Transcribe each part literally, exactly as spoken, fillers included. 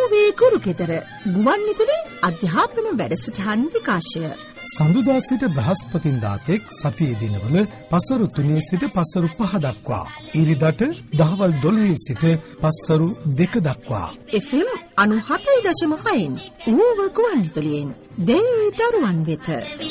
ඌවේ ගුරුගෙදර ගුවන්විදුලි අධ්‍යාපන වැඩසටහන් විකාශය. සඳුදා සිට බ්‍රහස්පතින්දා තෙක් සතියේ දිනවල පස්වරු තුනේ සිට පස්වරු පහ දක්වා. ඉරිදට දහවල් දොළහේ සිට පස්වරු දෙක දක්වා. එෆ් එම් අනූහතයි දශම හයෙන් ඌව ගුවන්විදුලියෙන් දෙවි දරුවන් වෙත.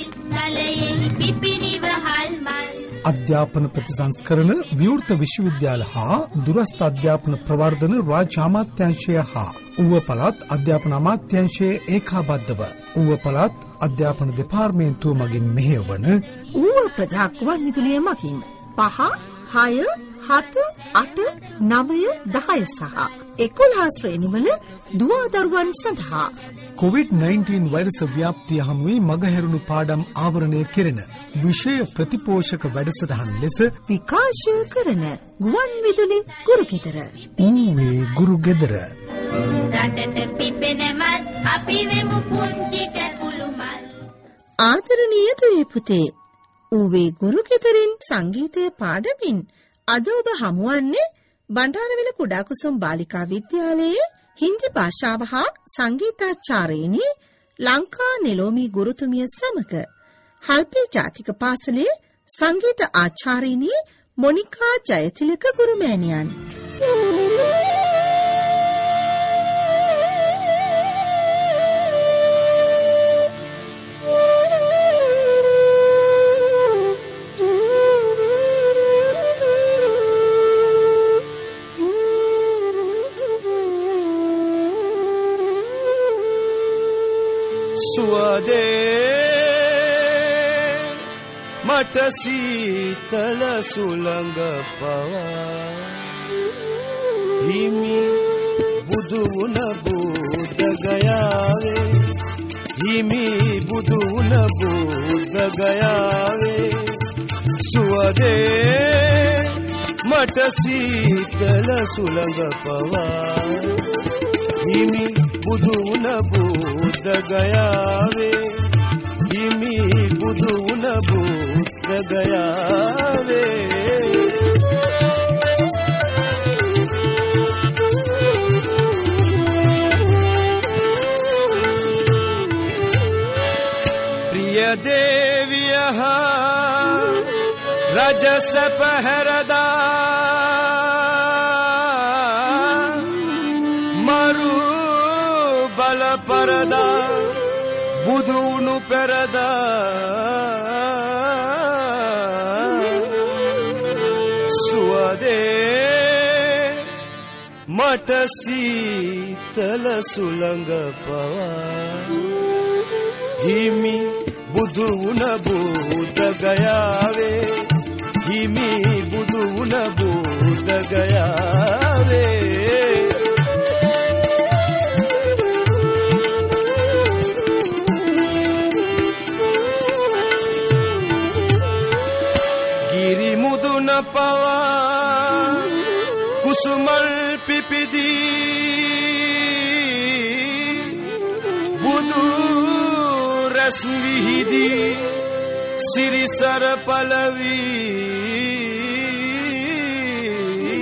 අධ්‍යාපන ප්‍රතිසංස්කරණ විවෘත විශ්වවිද්‍යාල හා දුරස්ථ අධ්‍යාපන ප්‍රවර්ධන රාජ්‍ය අමාත්‍යාංශය හා ඌව පළාත් අධ්‍යාපන අමාත්‍යාංශයේ ඒකාබද්ධව ඌව පළාත් අධ්‍යාපන දෙපාර්තමේන්තුව මගින් මෙහෙයවන ඌව ප්‍රජා ගුවන්විදුලිය මගින් පහ හය හත අට නවය දහය සහ එකොළහ ශ්‍රේණිවල දුවා දරුවන් සඳහා කොවිඩ් නයින්ටීන් වෛරස ව්‍යාප්තිය හමුවේ මගහැරුණු පාඩම් ආවරණය කෙරෙන විෂය ප්‍රතිපෝෂක වැඩසටහන් ලෙස විකාශය කරන ගුවන්විදුලි ගුරුගෙදර. ඌවේ ගුරුගෙදර. රටට පිපෙනමත් අපි වෙමු පුංචි කැකුළු මල්. ආදරණීය දුවේ පුතේ, ඌවේ ගුරුගෙදරින් සංගීතය පාඩමින් අද ඔබ හමුවන්නේ බණ්ඩාරවිල කුඩා කුසුම් බාලිකා විද්‍යාලයේ හින්දි භාෂාව හා සංගීතාචාර්යනි ලංකා නෙලෝමි ගුරුතුමිය සමග හල්පේ ජාතික පාසලේ සංගීත ආචාර්යනි මොනිකා ජයතිලක ගුරුමෑණියන්. සුවදේ මට සීතල සුළඟ පවා හිමි බුදු වුණ බුද්ධ ගයාවේ හිමි බුදු වුණ බුද්ධ ගයාවේ සුවදේ මට සීතල සුළඟ පවා හිමි බුදු වුණ බුද්ධ ගයාවේ හිමි බුදු වුණ බුද්ධ ගයාවේ ප්‍රිය දේවිය හා රජස පැහැරදා පරදා බුදුනු පෙරදා සුවදේ මට සීතල සුළඟ පවා හිමි බුදු වුණ බුද්ධ ගයාවේ හිමි බුදු වුණ බුද්ධ ගයාවේ පවා කුසුමල් පිපිදී බුදු රැස් විහිදී සිරිසර පලවී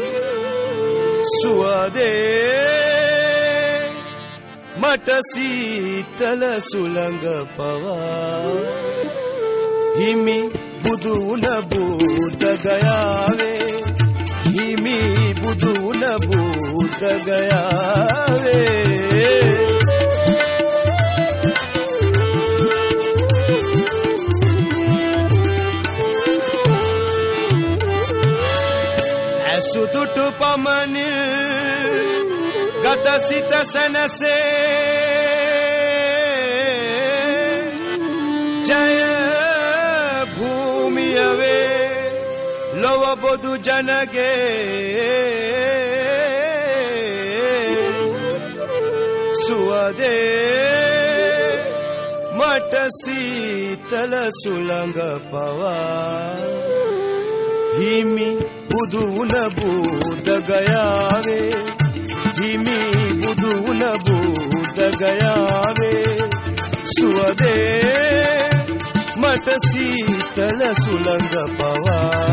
සුවදේ මට සීතල සුළඟ පවා හිමි බුදු වුණ බුද්ධ ගයාවේ හිමි බුදු වුණ බුද්ධ ගයාවේ ඇසුදුටු පමණින් ගත සිත සැනසේ ජය ලොව බොදු ජනගේ සුවදේ මට සීතල සුළඟ පවා හිමි බුදු වුණ බුද්ධ ගයාවේ හිමි බුදු වුණ බුද්ධ ගයාවේ සුවදේ මට සීතල සුළඟ පවා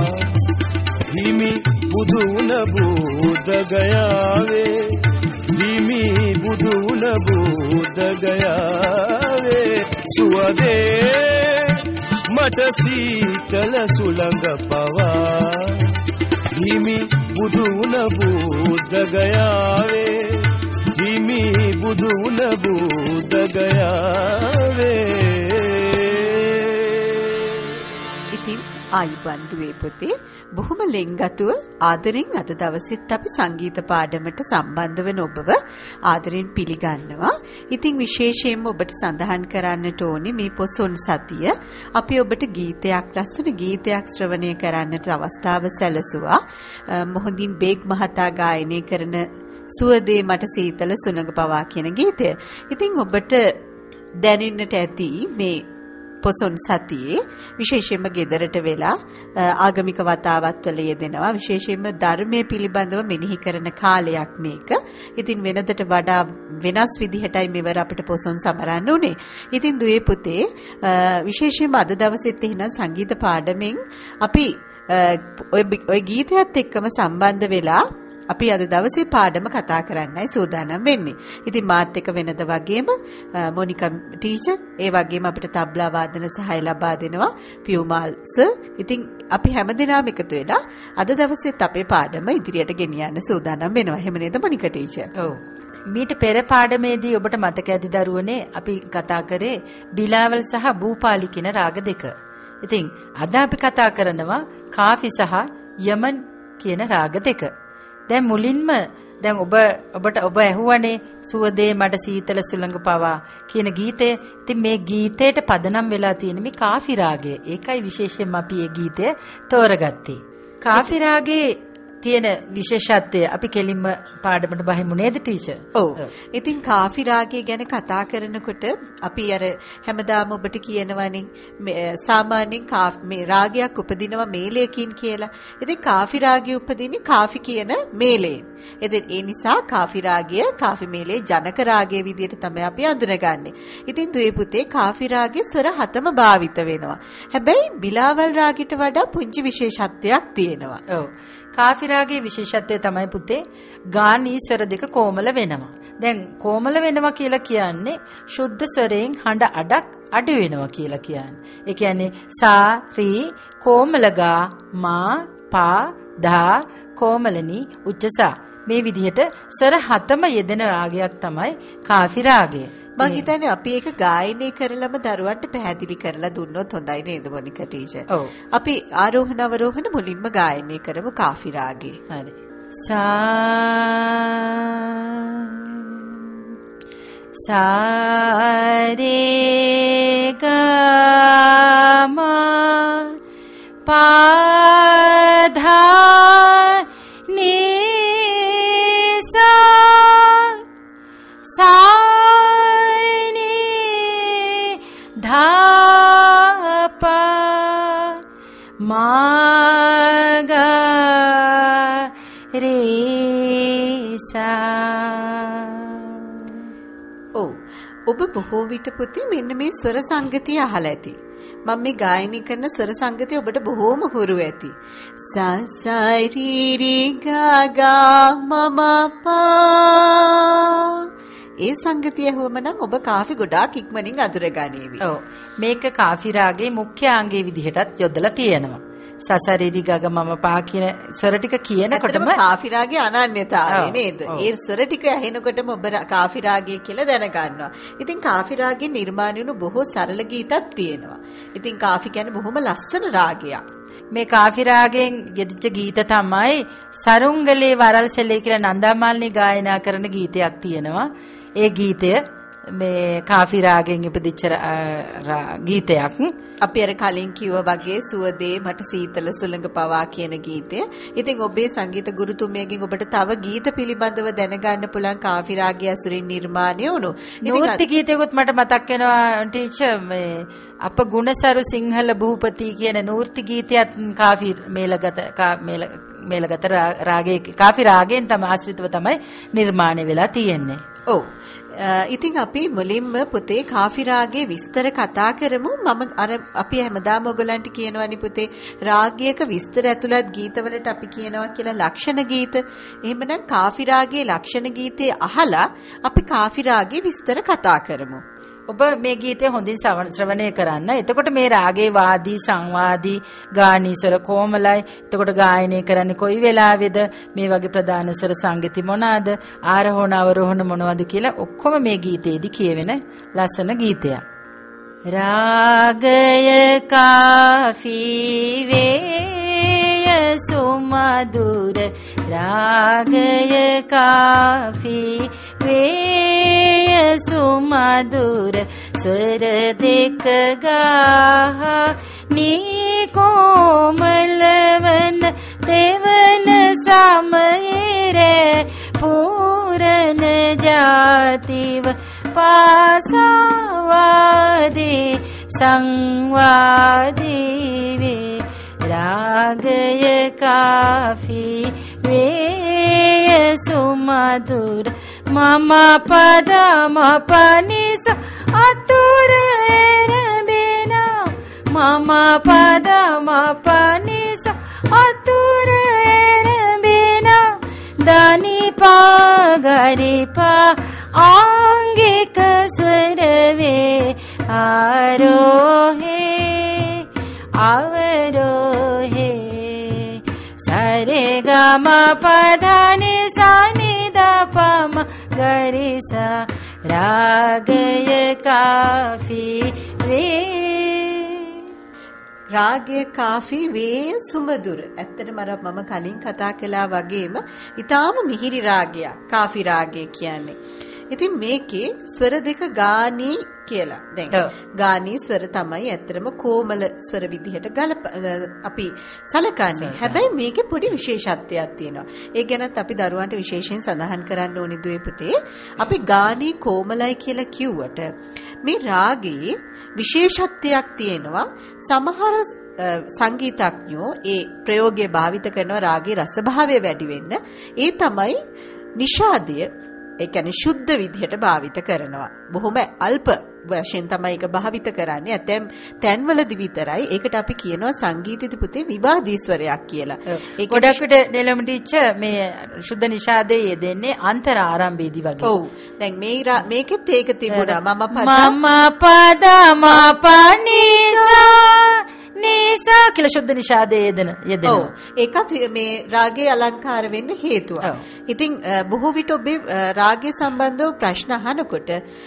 හිමි බුදු වුණ බුද්ධ ගයාවේ හිමි බුදු දගයාවේ සුවදේ මට සීතල සුළඟ පවා හිමි බුදු වුණ බුදගයාවේ හිමි බුදු වුණ බුදගයාවේ. ඉතින් ආයිබන් දුවේ පුතේ බොහොම ලෙන්ගතුව ආදරෙන් අද දවසෙත් අපි සංගීත පාඩමට සම්බන්ධ වෙන ඔබව ආදරෙන් පිළිගන්නවා. ඉතින් විශේෂයෙන්ම ඔබට සඳහන් කරන්නට ඕනේ මේ පොසොන් සතිය අපි ඔබට ගීතයක් ලස්සන ගීතයක් ශ්‍රවණය කරන්නට අවස්ථාව සැලසුවා. මොහොඳින් බේග් මහතා ගායනය කරන සුවදේ මට සීතල සුළඟ පවා කියන ගීතය. ඉතින් ඔබට දැනෙන්නට ඇති මේ පොසොන් සතියේ විශේෂයෙන්ම ගෙදරට වෙලා ආගමික වතාවත් වල යෙදෙනවා. විශේෂයෙන්ම ධර්මයේ පිළිබඳව මෙනෙහි කරන කාලයක් මේක. ඉතින් වෙනදට වඩා වෙනස් විදිහටයි මෙවර අපිට පොසොන් සමරන්න උනේ. ඉතින් දුවේ පුතේ විශේෂයෙන්ම අද දවසෙත් එහෙනම් සංගීත පාඩමෙන් අපි ඔය ගීතයත් එක්කම සම්බන්ධ වෙලා අපි අද දවසේ පාඩම කතා කරන්නයි සූදානම් වෙන්නේ. ඉතින් මාත් එක්ක වෙනද වගේම මොනිකා ටීචර් ඒ වගේම අපිට තබ්ලා වාදන සහාය ලබා දෙනවා පියුමාල් සර්. ඉතින් අපි හැමදෙනාම එකතු වෙලා අද දවසේත් අපේ පාඩම ඉදිරියට ගෙනියන්න සූදානම් වෙනවා. එහෙම නේද මොනිකා ටීචර්? ඔව්. මීට පෙර පාඩමේදී ඔබට මතක ඇති දරුවනේ අපි කතා කරේ බිලාවල් සහ භූපාලි කියන රාග දෙක. ඉතින් අද අපි කතා කරනවා කාෆි සහ යමන් කියන රාග දෙක. දැන් මුලින්ම දැන් ඔබ ඔබට ඔබ ඇහුවනේ සුවදේ මඩ සීතල සුළඟ පවා කියන ගීතය. ඉතින් මේ ගීතයට පදනම් වෙලා තියෙන මේ කාෆි රාගය. ඒකයි විශේෂයෙන්ම අපි මේ ගීතය තෝරගත්තේ. කාෆි රාගයේ තියෙන විශේෂත්වය අපි කෙලින්ම පාඩමට බහිමු නේද ටීචර්? ඔව්. ඉතින් කාෆි රාගය ගැන කතා කරනකොට අපි අර හැමදාම ඔබට කියනවනේ සාමාන්‍යයෙන් මේ රාගයක් උපදිනවා මේලයකින් කියලා. ඉතින් කාෆි රාගය උපදින්නේ කාෆි කියන මේලයෙන්. ඉතින් ඒ නිසා කාෆි රාගය කාෆි මේලේ ජනක රාගයේ විදිහට තමයි අපි අඳුනගන්නේ. ඉතින් දුවේ පුතේ කාෆි රාගයේ ස්වර හතම භාවිත වෙනවා. හැබැයි බිලාවල් රාගයට වඩා පුංචි විශේෂත්වයක් තියෙනවා. ඔව්. කාෆි රාගයේ විශේෂත්වය තමයි පුතේ ගානී ස්වර දෙක කොමල වෙනවා. දැන් කොමල වෙනවා කියලා කියන්නේ ශුද්ධ ස්වරයෙන් හඬ අඩක් අඩු වෙනවා කියලා කියන්නේ. ඒ කියන්නේ සා රී කොමල ගා මා පා දා කොමලනි උච්චසා මේ විදිහට ස්වර හතම යෙදෙන රාගයක් තමයි කාෆි රාගය. මම හිතන්නේ අපි ඒක ගායනය කරලම දරුවන්ට පැහැදිලි කරලා දුන්නොත් හොඳයි නේද මොනිකා ටීචර්? ඔව්. අපි ආරෝහණ අවරෝහණ මුලින්ම ගායනය කරමු කාෆි රාගේ. හරි. සා සා රේ ගා මා පා ධා නී සා සා ධාපා මාගා රේසා. ඔව්. ඔබ බොහෝ විට පුතේ මෙන්න මේ ස්වර සංගතිය අහලා ඇති. මම මේ ගායනය කරන ස්වර සංගතිය ඔබට බොහෝම හුරු ඇති. සා සා රී රී ගා ගා මම පා. ඒ සංගතිය හොමනම් ඔබ කාෆි ගොඩාක් ඉක්මනින් අඳුර ගනීවි. ඔව්. මේක කාෆි රාගයේ මුඛ්‍ය අංගයේ විදිහටත් යොදලා තියෙනවා. සසරිරි ගග මම පා කියන ස්වර ටික කියනකොටම කාෆි රාගයේ අනන්‍යතාවය නේද? ඒ ස්වර ටික ඇහෙනකොටම ඔබ කාෆි රාගය කියලා දැනගන්නවා. ඉතින් කාෆි රාගයේ නිර්මාණය වුණු බොහෝ සරල ගීතක් තියෙනවා. ඉතින් කාෆි කියන්නේ බොහොම ලස්සන රාගයක්. මේ කාෆි රාගයෙන් ගෙදිච්ච ගීත තමයි සරුංගලේ වරල්සලේ කියලා නන්දාමාලිනී ගායනා කරන ගීතයක් තියෙනවා. ඒ ගීතය මේ කාෆි රාගයෙන් ඉපදිච්ච ගීතයක්. අපි අර කලින් කිව්වා වගේ සුවදේ මට සීතල සුළඟ පවා කියන ගීතය. ඉතින් ඔබේ සංගීත ගුරුතුමියගෙන් ඔබට තව ගීත පිළිබඳව දැනගන්න පුළුවන් කාෆි රාගය අසුරින් නිර්මාණය වුණු. නෘත්‍ය ගීතයකුත් මට මතක් වෙනවා ටීචර් මේ අප ගුණසරු සිංහල භූපති කියන නෘත්‍ය ගීතයත් කාෆි මේලගත මේල මේලගත රාගයේ කාෆි රාගයෙන් තමයි ආශ්‍රිතව තමයි නිර්මාණය වෙලා තියෙන්නේ. ඔව්. ඉතින් අපි මුලින්ම පුතේ කාෆි රාගයේ විස්තර කතා කරමු. මම අර අපි හැමදාම ඔයගලන්ට කියනවානි පුතේ රාගයක විස්තර ඇතුළත් ගීතවලට අපි කියනවා කියලා ලක්ෂණ ගීත. එහෙමනම් කාෆි රාගයේ ලක්ෂණ ගීතේ අහලා අපි කාෆි රාගයේ විස්තර කතා කරමු. ඔබ මේ ගීතය හොඳින් ශ්‍රවණය කරන්න. එතකොට මේ රාගේ වාදී සංවාදී ගානීස්වර කොමලයි. එතකොට ගායනය කරන්නේ කොයි වෙලාවේද? මේ වගේ ප්‍රධාන ස්වර සංගීති මොනවාද? ආරෝහණ අවරෝහණ මොනවද කියලා ඔක්කොම මේ ගීතේදී කියවෙන ලස්සන ගීතයක්. රාගය කාෆී වේය සුමధుර රාගය කාෆී වේය සුමధుර ස්වර දෙක ගා නී කොමලවන දෙවන සමයේ පූරණ ජාතිව පාසවාදී සංවාදී වේ රාගය කාෆී වේය සුමధుර මම පද මප නිස අතුර එරඹෙන මම පද මප නිස අතුර එරඹෙන දනි පාගරිපා ආංගික ස්වරවේ ආරෝහේ අවරෝහේ සරේගම පධානි සනිදපම ගරිසා රාගය කාෆී වේ රාගය කාෆී වේ සුමధుර. ඇත්තටම අර මම කලින් කතා කළා වගේම ඊටාම මිහිරි රාගයක් කාෆි රාගය කියන්නේ. ඉතින් මේකේ ස්වර දෙක ගානී කියලා. දැන් ගානී ස්වර තමයි ඇත්තටම කොමල ස්වර විදිහට ගලප අපි සලකන්නේ. හැබැයි මේකේ පොඩි විශේෂත්වයක් තියෙනවා. ඒ ගැනත් අපි දරුවන්ට විශේෂයෙන් සඳහන් කරන්න ඕනි දුවේ පුතේ. අපි ගානී කොමලයි කියලා කිව්වට මේ රාගයේ විශේෂත්වයක් තියෙනවා. සමහර සංගීතඥයෝ ඒ ප්‍රයෝගය භාවිත කරන රාගයේ රසභාවය වැඩි වෙන්න ඒ තමයි නිෂාදය ඒ කියන්නේ සුද්ධ විදිහට භාවිත කරනවා. බොහොම අල්ප වශයෙන් තමයි ඒක භාවිත කරන්නේ. ඇතැම් තැන්වලදී විතරයි. ඒකට අපි කියනවා සංගීතයේ පුතේ විවාදී ස්වරයක් කියලා. ඒක ගොඩක් විට නෙලම ටීචර් මේ සුද්ධ නිෂාදයේ යෙදෙන්නේ අන්තර ආරම්භයේදී වගේ. ඔව්. දැන් මේ මේකෙත් ඒක තිබුණා. මම පද මම පද මපනිසා නීසා කියලා සුද්ධ නිෂාදයේ යෙදෙන යෙදෙනවා. ඔව්. ඒකත් මේ රාගයේ අලංකාර වෙන්න හේතුවක්. ඉතින් බොහෝ විට ඔබේ රාගය සම්බන්ධව ප්‍රශ්න අහනකොට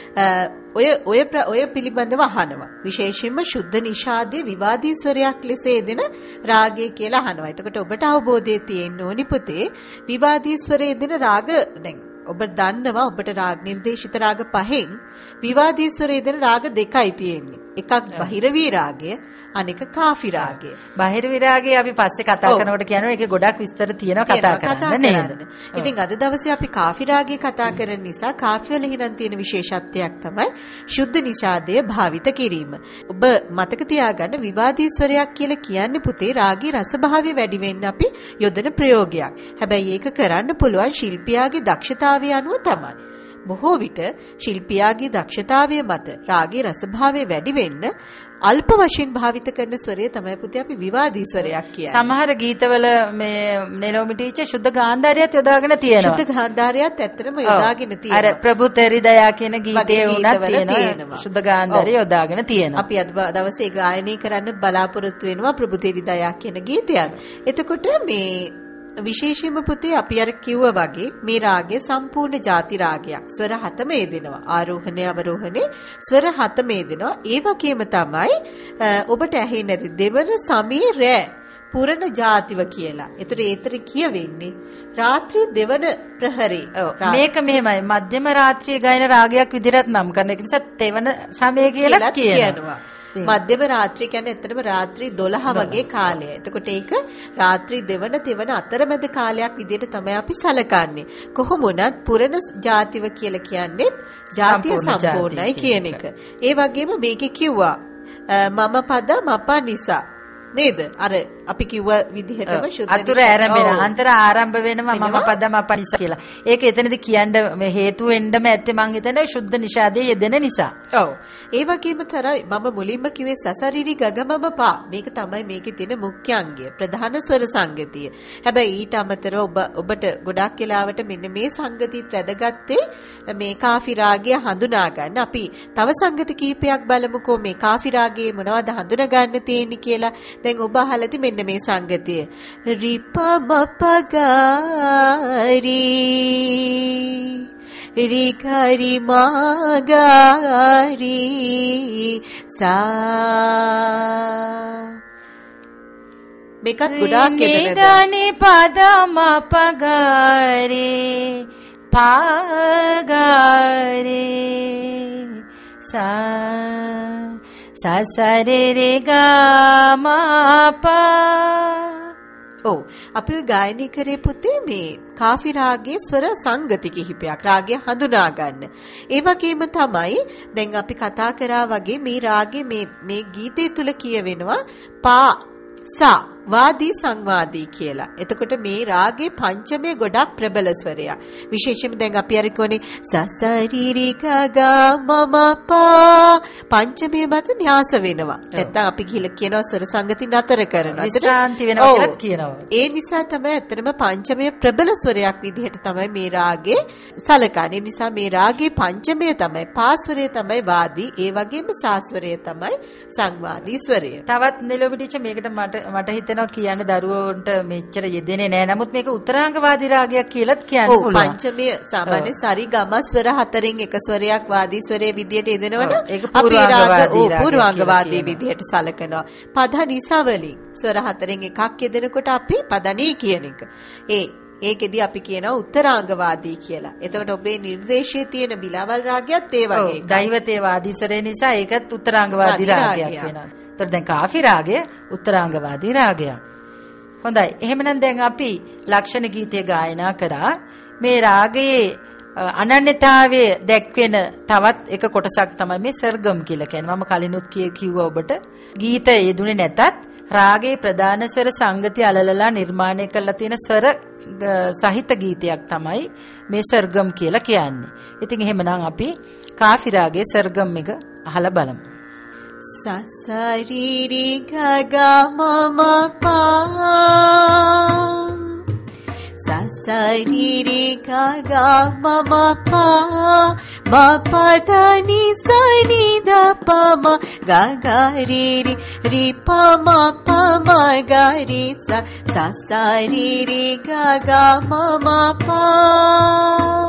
ඔය ඔය ඔය පිළිබඳව අහනවා. විශේෂයෙන්ම සුද්ධ නිෂාදයේ විවාදී ස්වරයක් ලෙස යෙදෙන රාගය කියලා අහනවා. එතකොට ඔබට අවබෝධය තියෙන්න ඕනි පුතේ විවාදී ස්වරයේ යෙදෙන රාග දැන් ඔබ දන්නවා ඔබට රාග නිර්දේශිත රාග පහෙන් විවාදී ස්වරයේ යෙදෙන රාග දෙකයි තියෙන්නේ. එකක් බහිරවී රාගය අනික කාෆි රාගය. බාහිර විරාගය අපි පස්සේ කතා කරනකොට කියනවා ඒකේ ගොඩක් විස්තර තියෙනවා කතා කරන්න නේද? ඉතින් අද දවසේ අපි කාෆි රාගය කතා කරන නිසා කාෆි වල හිනම් තියෙන විශේෂත්වයක් තමයි සුද්ධ නිෂාදය භාවිත කිරීම. ඔබ මතක තියාගන්න විවාදී ස්වරයක් කියලා කියන්නේ පුතේ රාගයේ රසභාවය වැඩි වෙන්න අපි යොදන ප්‍රයෝගයක්. හැබැයි ඒක කරන්න පුළුවන් ශිල්පියාගේ දක්ෂතාවය අනුව තමයි. බොහෝ විට ශිල්පියාගේ දක්ෂතාවය මත රාගයේ රසභාවය වැඩි වෙන්න අල්ප වශයෙන් භාවිත කරන ස්වරය තමයි පුතේ අපි විවාදී ස්වරයක් කියන්නේ. සමහර ගීතවල මේ නෙලෝමි ටීචර් සුද්ධ ගාන්ධාරියත් යොදාගෙන තියෙනවා. සුද්ධ ගාන්ධාරියත් ඇත්තටම යොදාගෙන තියෙනවා. අර ප්‍රභුතෙරිදයා කියන ගීතේ උනත් තියෙනවා. සුද්ධ ගාන්ධාරිය යොදාගෙන තියෙනවා. අපි අද දවසේ ගායනය කරන්න බලාපොරොත්තු වෙනවා ප්‍රභුතෙරිදයා කියන ගීතයත්. එතකොට මේ විශේෂයෙන්ම පුතේ අපි අර කිව්වා වගේ මේ රාගය සම්පූර්ණ ಜಾති රාගයක්. ස්වර හතම යෙදෙනවා. ආරෝහණය අවරෝහණේ ස්වර හතම යෙදෙනවා. ඒ වගේම තමයි ඔබට ඇහෙන්නේ නැති දෙවන සමී රෑ පුරණ ಜಾතිව කියලා. ඒතර ඒතර කියවෙන්නේ රාත්‍රී දෙවන ප්‍රහරේ. මේක මෙහෙමයි මධ්‍යම රාත්‍රියේ ගායන රාගයක් විදිහට නම් කරන එක නිසා තෙවන සමය කියලා කියනවා. මධ්‍යම රාත්‍රී කියන්නේ ඇත්තටම රාත්‍රී දොළහ වගේ කාලය. එතකොට ඒක රාත්‍රී දෙවන තෙවන අතරමැද කාලයක් විදිහට තමයි අපි සලකන්නේ. කොහොම වුණත් පුරණ ජාතිව කියලා කියන්නේ ජාතිය සම්පූර්ණයි කියන එක. ඒ වගේම මේකේ කිව්වා මම පද මප නිසා නේද? අර අපි කිව්ව විදිහටම සුද්ධ අතුර ආරම්භ වෙන අන්තර ආරම්භ වෙනවා මම පදම අපනිස කියලා. ඒක එතනදී කියන්න මේ හේතු වෙන්නම ඇත්තේ මං හිතන්නේ සුද්ධ නිෂාදයේ යෙදෙන නිසා. ඔව්. ඒ වගේම තරයි මම මුලින්ම කිව්වේ සසරිරි ගගමම පා. මේක තමයි මේකේ තියෙන මුඛ්‍ය අංගය. ප්‍රධාන ස්වර සංගතිය. හැබැයි ඊට අමතරව ඔබ ඔබට ගොඩක් වෙලාවට මෙන්න මේ සංගතියත් වැදගත්තේ මේ කාෆි රාගය හඳුනා ගන්න. අපි තව සංගති කීපයක් බලමුකෝ මේ කාෆි රාගයේ මොනවද හඳුනා ගන්න තියෙන්නේ කියලා. දැන් ඔබ අහලාති මෙන්න මේ සංගතිය. රිපමපගාරි රිකරි මාගාරි සා මේකත් ගොඩාක් කෙනෙක්ද නිදානි පදමපගාරි පාගාරි සා සසරෙරි ගාමාපා. ඔව් අපි ගායනය කරේ පුතේ මේ කාෆි රාගයේ ස්වර සංගති කිහිපයක් රාගය හඳුනා ගන්න. ඒ වගේම තමයි දැන් අපි කතා කරා වගේ මේ රාගයේ මේ මේ ගීතය තුල කියවෙනවා පා සා වාදී සංවාදී කියලා. එතකොට මේ රාගේ පංචමය ගොඩක් ප්‍රබල ස්වරයක්. විශේෂයෙන්ම දැන් අපි අර කියන්නේ සසරිරි ගගා මම පා පංචමය මත න්‍යාස වෙනවා. නැත්තම් අපි කියලා කියනවා ස්වර සංගති නතර කරනවා. විශ්‍රාන්ති වෙනවා කියලා කියනවා. ඒ නිසා තමයි ඇත්තටම පංචමය ප්‍රබල ස්වරයක් විදිහට තමයි මේ රාගේ සලකන්නේ. නිසා මේ රාගේ පංචමය තමයි පාස්වරය තමයි වාදී. ඒ වගේම සාස්වරය තමයි සංවාදී ස්වරය. තවත් නෙලොබිටිච මේකට මට මට හිතෙනවා කියන්න දරුවන්ට මෙච්චර යෙදෙන්නේ නැහැ. නමුත් මේක උත්තරාංගවාදී රාගයක් කියලාත් කියන්න පුළුවන්. ඔව් පංචමය සාමාන්‍ය සරි ගම ස්වර හතරෙන් එක ස්වරයක් වාදී ස්වරයේ විදියට යෙදෙනවනේ. අපි රාග පූර්වාංගවාදී විදියට සලකනවා. පද නිසවලින් ස්වර හතරෙන් එකක් යෙදෙනකොට අපි පදනී කියන එක. ඒ ඒකෙදි අපි කියනවා උත්තරාංගවාදී කියලා. එතකොට ඔබේ නිර්දේශයේ තියෙන බිලාවල් රාගයත් ඒ වගේ. ඔව් දෛවතේ වාදී ස්වරේ නිසා ඒකත් උත්තරාංගවාදී රාගයක් වෙනවා. එතකොට දැන් කාෆි රාගය උත්තරාංගවාදී රාගයක්. හොඳයි. එහෙමනම් දැන් අපි ලක්ෂණ ගීතය ගායනා කරා. මේ රාගයේ අනන්‍යතාවයේ දැක්වෙන තවත් එක කොටසක් තමයි මේ සර්ගම් කියලා කියන්නේ. මම කලිනුත් කිව්වා ඔබට. ගීත යෙදුනේ නැතත් රාගයේ ප්‍රධාන ස්වර සංගති අලලලා නිර්මාණය කරලා තියෙන ස්වර සහිත ගීතයක් තමයි මේ සර්ගම් කියලා කියන්නේ. ඉතින් එහෙමනම් අපි කාෆි රාගයේ සර්ගම් එක අහලා බලමු. සසරිරි ගගා මම පා සසරිරි ගගා මම පා මපදනි සනි දපම ගගරිරි රිපම පම ගරි සසරිරි ගගා මම පා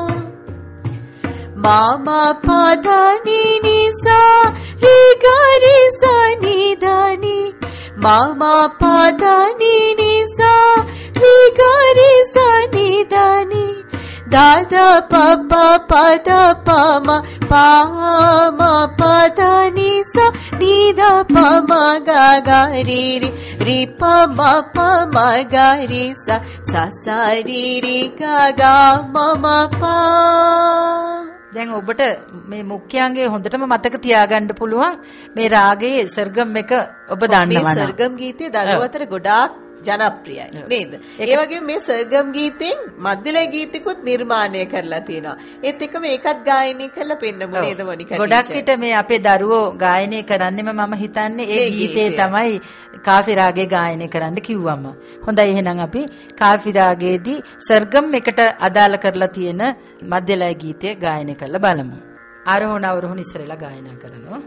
mama padani nisa ri gari sa ni dani mama padani nisa ri gari sa ni dani dada papa pada pama pama padani sa ni da pama ga gari ri ri pama pama gari sa sa sa ri ri ga ga mama pa. දැන් ඔබට මේ මුඛ්‍යාංගයේ හොඳටම මතක තියාගන්න පුළුවන් මේ රාගයේ සර්ගම් එක ඔබ දන්නවා මේ සර්ගම් ගීතය දරුවෝ අතර ගොඩාක් ජනප්‍රියයි නේද? ඒ වගේම මේ සර්ගම් ගීතෙන් මධ්‍යලය ගීතිකුත් නිර්මාණය කරලා තියෙනවා. ඒත් එක්කම ඒකත් ගායනය කරලා පෙන්නමු නේද මොනිකා? ගොඩක් විට මේ අපේ දරුවෝ ගායනය කරන්නෙම මම හිතන්නේ ඒ ගීතේ තමයි කාෆි රාගේ ගායනය කරන්න කිව්වම. හොඳයි එහෙනම් අපි කාෆි රාගයේදී සර්ගම් එකට අදාළ කරලා තියෙන මධ්‍යලය ගීතය ගායනය කරලා බලමු. ආරෝහණ අවරෝහණ ඉස්සරලා ගායනා කරනවා.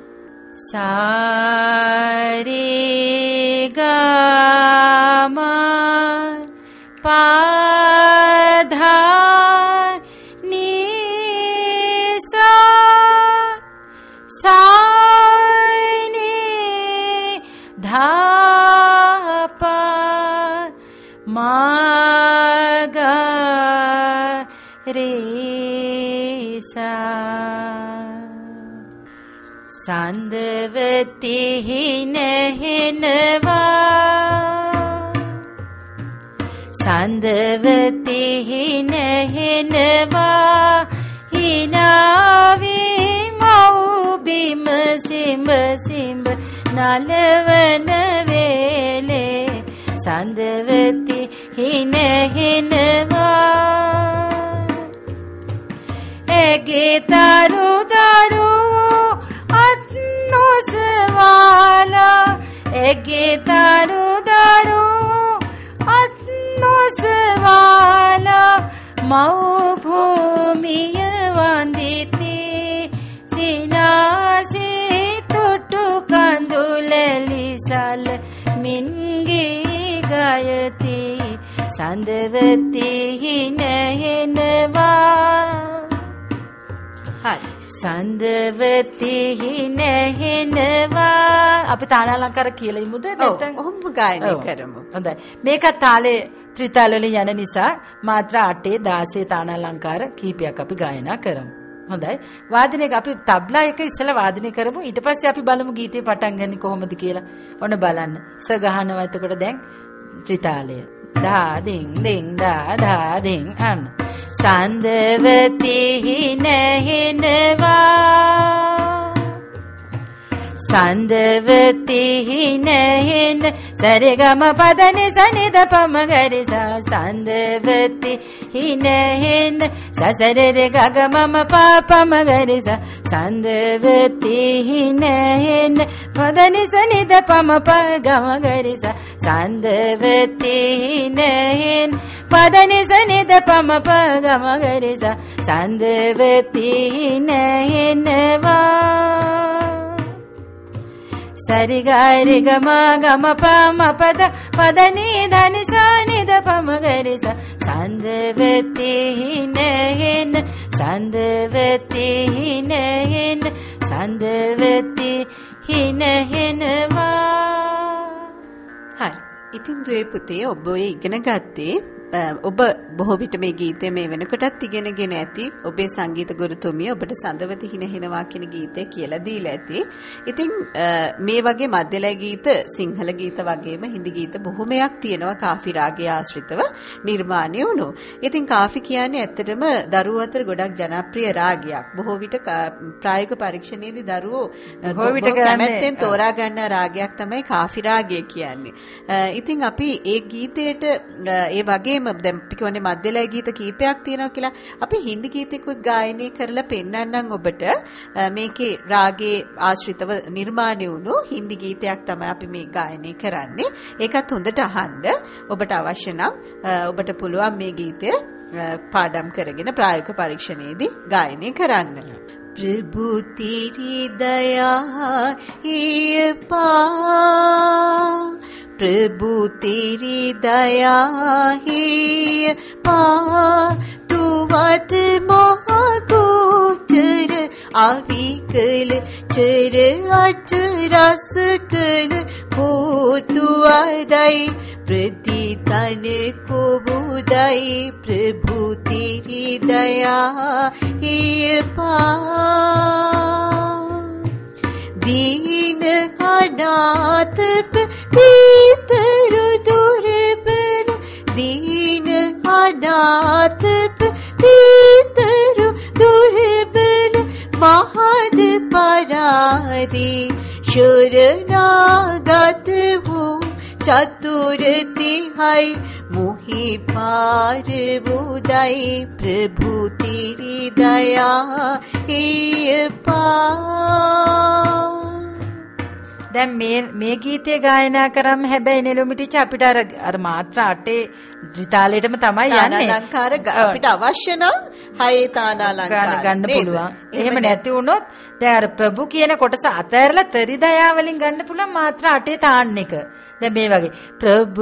सारे गामा पाधा निसा साने धापा मागा रेसा सांदवती हिनवा सांदवती हिनवा हिनावे मऊ बिम सिंब सिंब नालवन वेले සඳවති හින හිනවා එගේ තරු දරු අත් නොසවාලා එගේ තරු දරු අත් නොසවාලා මව් භූමිය වන්දිති සිනාසේ තුටු කඳුලලිසල් මින්ගේ ගයති සඳවති හින හෙනවා හරි සඳවති හින හෙනවා අපි තානාලංකාර කියලා ඉමුද නැත්නම් ඔහොම ගායනා කරමු. හොඳයි. මේක තාලේ ත්‍රිතාල වලින් යන නිසා මාත්‍රා අටේ දාසේ තානාලංකාර කීපයක් අපි ගායනා කරමු. හොඳයි. වාදනයක අපි තබ්ලා එක ඉස්සලා වාදනය කරමු. ඊට පස්සේ අපි බලමු ගීතේ පටන් ගන්න කොහොමද කියලා. ඔන්න බලන්න. ස ගහනවා. එතකොට දැන් ත්‍රිතාලය. දා දින් දින් දා දා දින් අන්න. සඳවති හින හෙනවා සඳවති හින හෙන සරිගම පදනි සනිද පමගරිසා සඳවති හින හෙන සසරෙ ගගමම පාපමගරිසා සඳවති හින හෙන පදනි සනිද පම පගමගරිසා සඳවති හින හෙන පදනි සනිද පම පගමගරිසා සඳවති හින හෙනවා සරිගාරි ගම ගම පම පද පදනි ධනි සනිද පම ගරිසා සඳවති හින හෙන සඳවති හින හෙන සඳවති හින හෙනවා. හරි. ඉතින් දුවේ පුතේ ඔබ ඔය ඉගෙන ගත්තේ ඔබ බොහෝ විට මේ ගීතය මේ වෙනකොටත් ඉගෙනගෙන ඇති. ඔබේ සංගීත ගුරුතුමිය ඔබට සඳවති හින හෙනවා කියන ගීතය කියලා දීලා ඇති. ඉතින් මේ වගේ මධ්‍යලය ගීත සිංහල ගීත වගේම හින්දි ගීත බොහොමයක් තියෙනවා කාෆි රාගය ආශ්‍රිතව නිර්මාණය වුණු. ඉතින් කාෆි කියන්නේ ඇත්තටම දරුවෝ අතර ගොඩක් ජනප්‍රිය රාගයක්. බොහෝ විට ප්‍රායෝගික පරීක්ෂණයේදී දරුවෝ බොහෝ විට කැමැත්තෙන් තෝරා ගන්න රාගයක් තමයි කාෆි රාගය කියන්නේ. ඉතින් අපි ඒ ගීතයට ඒ වගේ දැන් අපි කියන්නේ මධ්‍යලය ගීත කීපයක් තියෙනවා කියලා අපි හින්දි ගීතයකුත් ගායනය කරලා පෙන්නන්නම් ඔබට. මේකේ රාගයේ ආශ්‍රිතව නිර්මාණය වුණු හින්දි ගීතයක් තමයි අපි මේ ගායනය කරන්නේ. ඒකත් හොඳට අහන්න. ඔබට අවශ්‍ය නම් ඔබට පුළුවන් මේ ගීතය පාඩම් කරගෙන ප්‍රායෝගික පරීක්ෂණයේදී ගායනය කරන්න. प्रभु तेरी दया ही पा प्रभु तेरी दया ही पा तू वत महागोचर आविकल चर अचरस कल को तू आदाई प्रति तन को बुदाई प्रभु तेरी दया ही पा दीन अनाथ पीतर दुर्बल दीन अनाथ पीतर दुर्बल महद परारी शरणागत हूँ चतुर तिहाई मुहि पार बुदाई प्रभु तेरी दया हे पा දැන් මේ මේ ගීතය ගායනා කරාම හැබැයි නෙළුමිටිච අපිට අර අර මාත්‍රා අටේ ත්‍රිතාලයටම තමයි යන්නේ. තානාලංකාර අපිට අවශ්‍ය නම් හයේ තානාලංකාර ගන්න පුළුවන්. එහෙම නැති වුණොත් දැන් අර ප්‍රභු කියන කොටස අතහැරලා ත්‍රිදයා වලින් ගන්න පුළුවන් මාත්‍රා අටේ තාන්න එක. දැන් මේ වගේ ප්‍රභු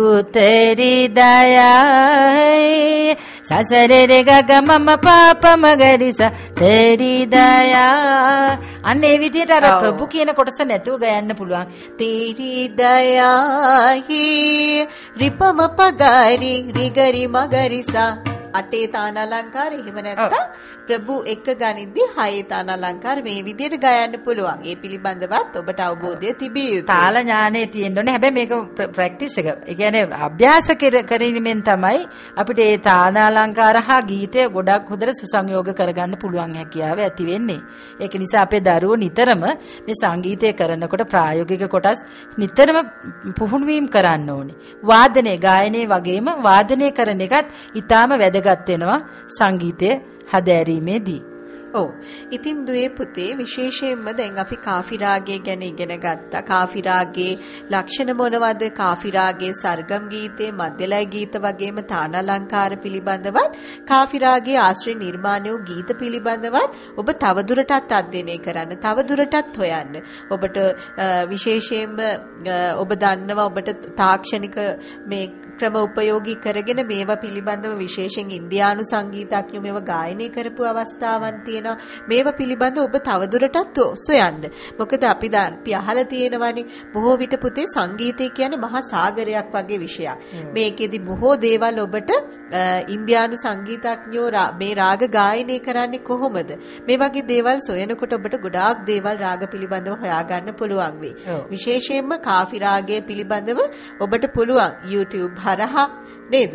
ත්‍රිදයා සසරේ ගගමම පාපම ගරිස ත්‍රිදයා අන්න ඒ විදිහට අර ප්‍රභු කියන කොටස නැතුව ගයන්න පුළුවන්. तेरी दया ही रिपम पगारी रिगरी मगरिसा අටේ තාන අලංකාර එහෙම නැත්නම් ප්‍රභු එක ගනිද්දී හයේ තාන අලංකාර මේ විදිහට ගයන්න පුළුවන්. ඒ පිළිබඳවත් ඔබට අවබෝධය තිබිය යුතුයි. තාල ඥානෙ තියෙන්න ඕනේ. හැබැයි මේක ප්‍රැක්ටිස් එක. ඒ කියන්නේ අභ්‍යාස කිරීමෙන් තමයි අපිට මේ තාන අලංකාර හා ගීතය ගොඩක් හොඳට සුසංයෝග කරගන්න පුළුවන් හැකියාව ඇති වෙන්නේ. ඒක නිසා අපේ දරුවෝ නිතරම මේ සංගීතය කරනකොට ප්‍රායෝගික කොටස් නිතරම පුහුණු වීම කරන්න ඕනේ. වාදනය, ගායනයේ වගේම වාදනය කරන එකත් ඊටාම වැදගත් වෙනවා සංගීතය හදෑරීමේදී. ඔව්. ඉතින් දුවේ පුතේ විශේෂයෙන්ම දැන් අපි කාෆි රාගය ගැන ඉගෙන ගත්තා. කාෆි රාගයේ ලක්ෂණ මොනවද? කාෆි රාගයේ සර්ගම් ගීතේ, මධ්‍යලය ගීත වගේම තාන අලංකාර පිළිබඳවත්, කාෆි රාගයේ ආශ්‍රය නිර්මාණය වූ ගීත පිළිබඳවත් ඔබ තවදුරටත් අධ්‍යයනය කරන්න, තවදුරටත් හොයන්න. ඔබට විශේෂයෙන්ම ඔබ දන්නවා ඔබට තාක්ෂණික මේ ක්‍රම උපයෝගී කරගෙන මේවා පිළිබඳව විශේෂයෙන් ඉන්දියානු සංගීතඥයෝ මේවා ගායනය කරපු අවස්ථාවන් තියෙනවා. මේවා පිළිබඳව ඔබ තවදුරටත් සොයන්න. මොකද අපි අපි අහලා තියෙනවානේ බොහෝ විට පුතේ සංගීතය කියන්නේ මහා සාගරයක් වගේ විෂයක්. මේකෙදි බොහෝ දේවල් ඔබට ඉන්දියානු සංගීතඥයෝ මේ රාග ගායනය කරන්නේ කොහොමද? මේ වගේ දේවල් සොයනකොට ඔබට ගොඩාක් දේවල් රාග පිළිබඳව හොයාගන්න පුළුවන් වෙයි. විශේෂයෙන්ම කාෆි රාගය පිළිබඳව ඔබට පුළුවන් YouTube හරහා නේද?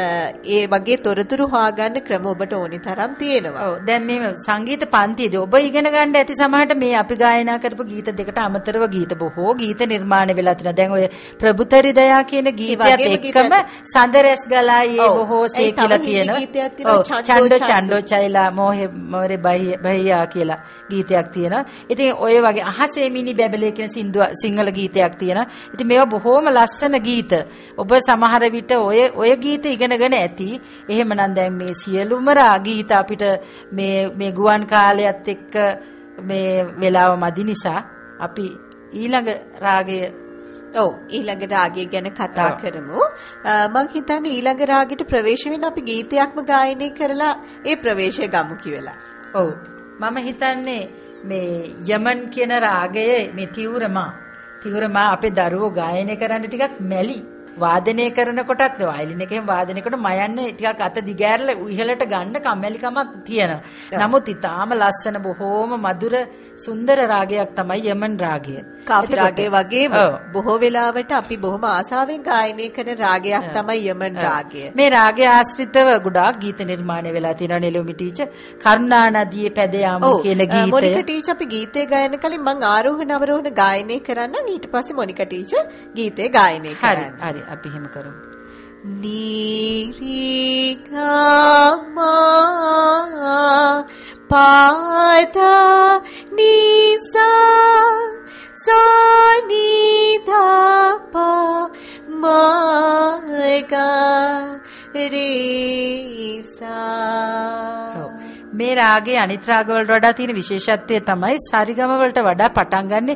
ඒ වගේ තොරතුරු හොයාගන්න ක්‍රම ඔබට ඕනි තරම් තියෙනවා. ඔව්. දැන් මේ සංගීත පන්තියේදී ඔබ ඉගෙන ගන්න ඇති සමහරට මේ අපි ගායනා කරපු ගීත දෙකට අමතරව ගීත බොහෝ ගීත නිර්මාණය වෙලා තියෙනවා. දැන් ඔය ප්‍රභුතරි දයා කියන ගීතයත් එක්කම සඳරැස් ගලායේ බොහෝසේ කියලා තියෙනවා. ඔව්. චණ්ඩෝ චණ්ඩෝ චෛලා මොහේ මොරේ බහියා කියලා ගීතයක් තියෙනවා. ඉතින් ඔය වගේ අහසේ මිනි බැබලේ කියන සින්දුව සිංහල ගීතයක් තියෙනවා. ඉතින් මේවා බොහෝම ලස්සන ගීත. ඔබ සමහර විට ඔය ඔය ගීත ඉගෙනගෙන ඇති. එහෙමනම් දැන් මේ සියලුම රාගීත අපිට මේ මේ ගුවන් කාලයත් එක්ක මේ වෙලාව මදි නිසා අපි ඊළඟ රාගය ඔව් ඊළඟ රාගය ගැන කතා කරමු. මම හිතන්නේ ඊළඟ රාගෙට ප්‍රවේශ වෙන්න අපි ගීතයක්ම ගායනය කරලා ඒ ප්‍රවේශය ගමු කියලා. ඔව් මම හිතන්නේ මේ යමන් කියන රාගයේ මේ තිවුරමා තිවුරමා අපේ දරුවෝ ගායනය කරන්න ටිකක් මැලි. වාදනය කරනකොටත් වයලින් එකෙන් වාදනය කරනකොට මයන්නේ ටිකක් අත දිගෑරලා ඉහළට ගන්න කම්මැලිකමක් තියෙනවා. නමුත් ඊටාම ලස්සන බොහෝම මధుර සුන්දර රාගයක් තමයි යමන් රාගය. කාෆි රාගය වගේම බොහෝ වෙලාවට අපි බොහොම ආසාවෙන් ගායනය කරන රාගයක් තමයි යමන් රාගය. මේ රාගය ආශ්‍රිතව ගොඩාක් ගීත නිර්මාණය වෙලා තියෙනවා නෙළුමි ටීචර්. කරුණා නදියේ පැද යාමු කියන ගීතය. මොනිකා ටීචර් අපි ගීතේ ගායන කලින් මම ආරෝහණ අවරෝහණ ගායනය කරන්න ඊට පස්සේ මොනිකා ටීචර් ගීතේ ගායනය කරන්න. හරි හරි අපි එහෙම කරමු. නීරිගමා පාදා නිසා සානිධාපා මාගා රේසා. මේ රාගයේ අනිත් රාග වලට වඩා තියෙන විශේෂත්වය තමයි සරිගම වලට වඩා පටන් ගන්නෙ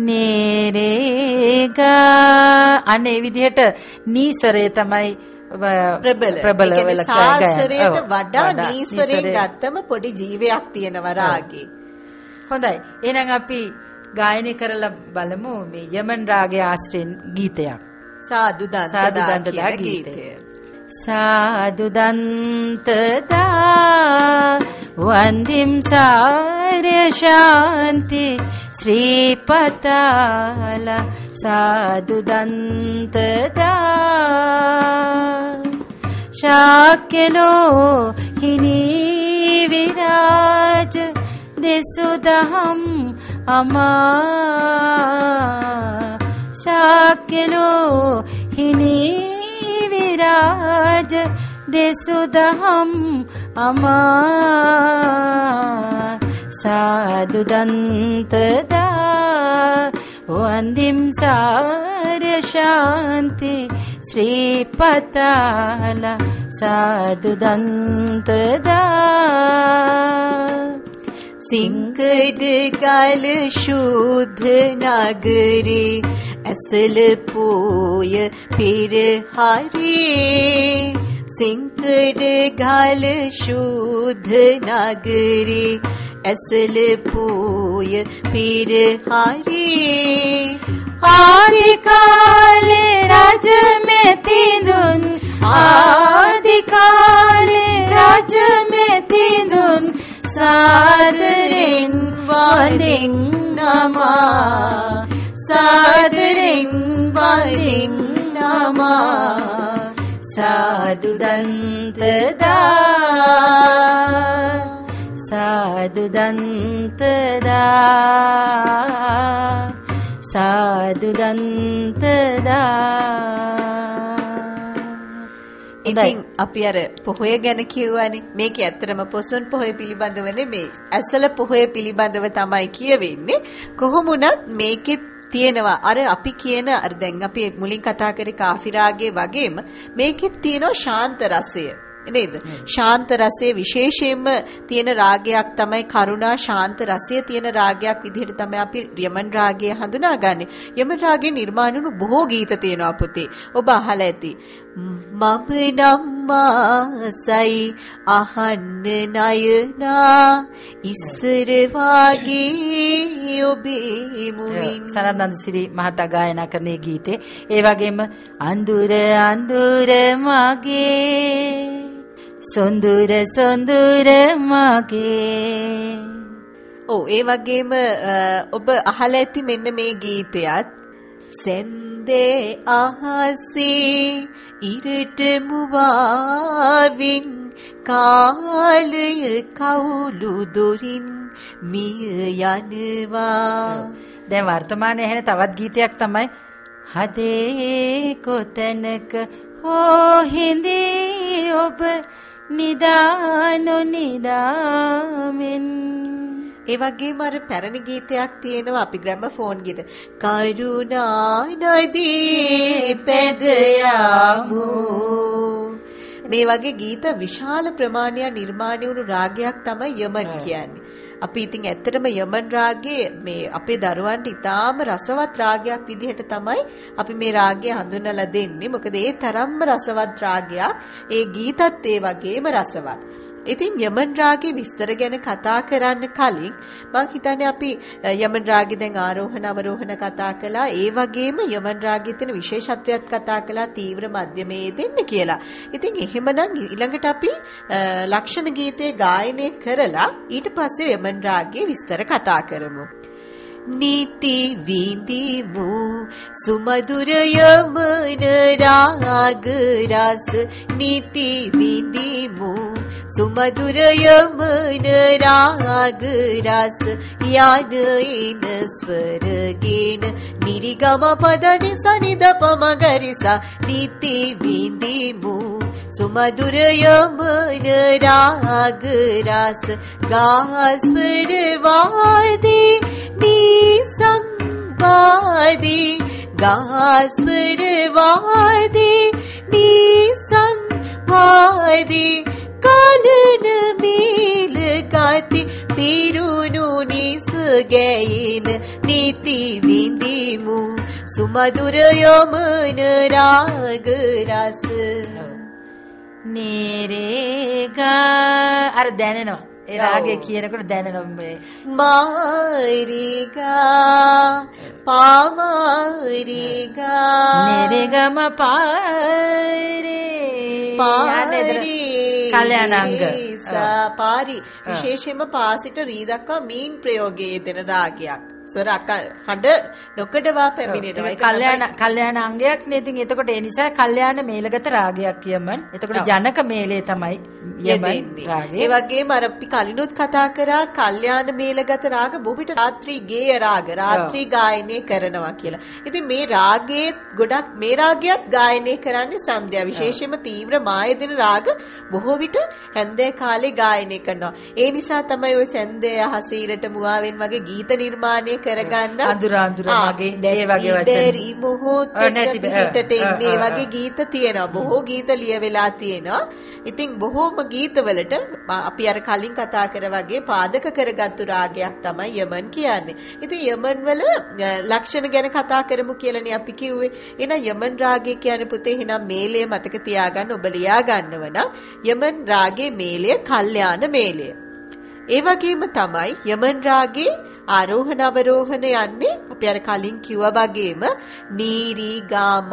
නේරේගා අනේ විදිහට නීසරේ තමයි ප්‍රබල ප්‍රබල වෙලා සාස්වරයට වඩා නීස්වරයෙන් ගත්තම පොඩි ජීවයක් තියෙනවා රාගේ. හොඳයි. එහෙනම් අපි ගායනය කරලා බලමු මේ යමන් රාගයේ ආශ්‍රයෙන් ගීතයක්. සාදු දන්ත සාදු දන්ත දා ගීතය. සාදු දන්ත දා වන්දිම් සාර්ය ශාන්ති ශ්‍රීපතාල සාදු දන්ත දා ශාක්‍යලෝ හිනී විරාජ දෙසුදහම් අමා ශාක්‍යලෝ හිනී විරාජ දෙසුදහම් අමා සාදු දන්ත දා වන්දිම් සාර්ය ශාන්ති ශ්‍රීපතාල සාදු දන්ත දා සිංකඩ ගල ශුද්ධ නගරේ ඇසල පෝය පෙරහරේ සිංකඩ ගල ශුද්ධ නගරේ ඇසල පෝය පෙරහරේ ආදි කාලේ රජ මෙතිඳුන් ආදි කාලේ රජ මෙතිඳුන් සාදරෙන් වදින්නවා සාදරෙන් වදින්නවා සාදු දන්තදා සාදු දන්තදා සාදු දන්තදා. ඉතින් අපි අර පොහොය ගැන කියවනේ මේක ඇත්තටම පොසොන් පොහොය පිළිබඳව නෙමෙයි ඇසල පොහොය පිළිබඳව තමයි කියවෙන්නේ. කොහොමුණත් මේකෙත් තියෙනවා අර අපි කියන අර දැන් අපි මුලින් කතා කරේ කාෆි රාගයේ වගේම මේකෙත් තියෙනවා ශාන්ත රසය නේද? ශාන්ත රසයේ විශේෂයෙන්ම තියෙන රාගයක් තමයි කරුණා ශාන්ත රසය තියෙන රාගයක් විදිහට තමයි අපි යමන් රාගය හඳුනාගන්නේ. යමන් රාගයේ නිර්මාණ වුණු බොහෝ ගීත තියෙනවා පුතේ. ඔබ අහලා ඇති. මම නම්මාසයි අහන්න නයනා ඉස්සර වාගේ ඔබේ මුවින් සනන්දසිරි මහතා ගායනා කරන ගීතේ ඒ වගේම අඳුර අඳුර මගේ සොඳුර සොඳුර මගේ. ඔව් ඒ වගේම ඔබ අහලා ඇති මෙන්න මේ ගීතයත් සෙන්දේ අහසේ ඉරට මුවාවින් කාලය කවුළු දොරින් මිය යනවා. දැන් වර්තමානයේ ඇහෙන තවත් ගීතයක් තමයි හදේ කොතැනක හෝ හිඳී ඔබ නිදානො නිදාමෙන්. ඒ වගේම අර පැරණි ගීතයක් තියෙනවා අපි ග්‍රැමෆෝන් ගීත කරුණා නදී පැද යමු. මේ වගේ ගීත විශාල ප්‍රමාණයක් නිර්මාණය වුණු රාගයක් තමයි යමන් කියන්නේ. අපි ඉතින් ඇත්තටම යමන් රාගයේ මේ අපේ දරුවන්ට ඉතාම රසවත් රාගයක් විදිහට තමයි අපි මේ රාගය හඳුන්වලා දෙන්නේ. මොකද ඒ තරම්ම රසවත් රාගයක්. ඒ ගීතත් ඒ වගේම රසවත්. ඉතින් යමන් රාගයේ විස්තර ගැන කතා කරන්න කලින් මම හිතන්නේ අපි යමන් රාගය දැන් ආරෝහණ අවරෝහණ කතා කළා. ඒ වගේම යමන් රාගයේ තියෙන විශේෂත්වයක් කතා කළා තීව්‍ර මධ්‍යමයේ දෙන්න කියලා. ඉතින් එහෙමනම් ඊළඟට අපි ලක්ෂණ ගීතේ ගායනය කරලා ඊට පස්සේ යමන් රාගයේ විස්තර කතා කරමු. නීති විඳිමු සුමధుර යමන රාග රස නීති විඳිමු සුමధుර යමන රාග රස යන එන ස්වරගෙන නිරිගම පදනි සනිද පමගරිසා නීති විඳිමු සුමధుර යමන රාග රස ගාස්වර වාදී නිසංවාදී ගාස්වර වාදී නිසංවාදී කලන මීල ගති පිරුණු නිසගැයින නීති විඳිමු සුමధుර යමන රාග රස. නේරේගා අර දැනෙනවා ඒ රාගය කියනකොට දැනෙනවා මේ මාරිගා පාමාරිගා නේරේගම පාරේ පාරි කල්‍යාණාංග පාරි විශේෂයෙන්ම පාසිට දී දක්වා මීන් ප්‍රයෝගයේ දෙන රාගයක්. සර හඬ නොකඩවා පැමිණෙනවා. කල්‍යාණ කල්‍යාණ අංගයක් නේ. ඉතින් එතකොට ඒ නිසා කල්‍යාණ මේලගත රාගයක් කියමන්. එතකොට ජනක මේලේ තමයි යමන් රාගය. ඒ වගේම අර අපි කලිනුත් කතා කරා කල්‍යාණ මේලගත රාග බොහෝ විට රාත්‍රී ගේය රාග රාත්‍රී ගායනය කරනවා කියලා. ඉතින් මේ රාගයේ ගොඩක් මේ රාගයත් ගායනය කරන්නේ සන්ධ්‍යා විශේෂයෙන්ම තීව්‍ර මාය දෙන රාග බොහෝ විට හැන්දෑ කාලේ ගායනය කරනවා. ඒ නිසා තමයි ওই සන්ධ්‍යා අහසීරට මුවාවෙන් වගේ ගීත නිර්මාණය කරගන්න අඳුර අඳුර මගේ ඒ වගේ වචන බැරි මොහොතකට පිටට ඉන්නේ වගේ ගීත තියෙනවා. බොහෝ ගීත ලියවිලා තියෙනවා. ඉතින් බොහෝම ගීතවලට අපි අර කලින් කතා කර වගේ පාදක කරගත්තු රාගයක් තමයි යමන් කියන්නේ. ඉතින් යමන් වල ලක්ෂණ ගැන කතා කරමු කියලානේ අපි කිව්වේ. එහෙනම් යමන් රාගය කියන්නේ පුතේ එහෙනම් මේලය මතක තියාගන්න ඔබ ලියා ගන්නව නම් යමන් රාගයේ මේලය කල්යාණ මේලය. ඒ වගේම තමයි යමන් රාගයේ ආරෝහණ අවරෝහණ යන්නේ අපි අර කලින් කිව්වා වගේම නීරි ගාමා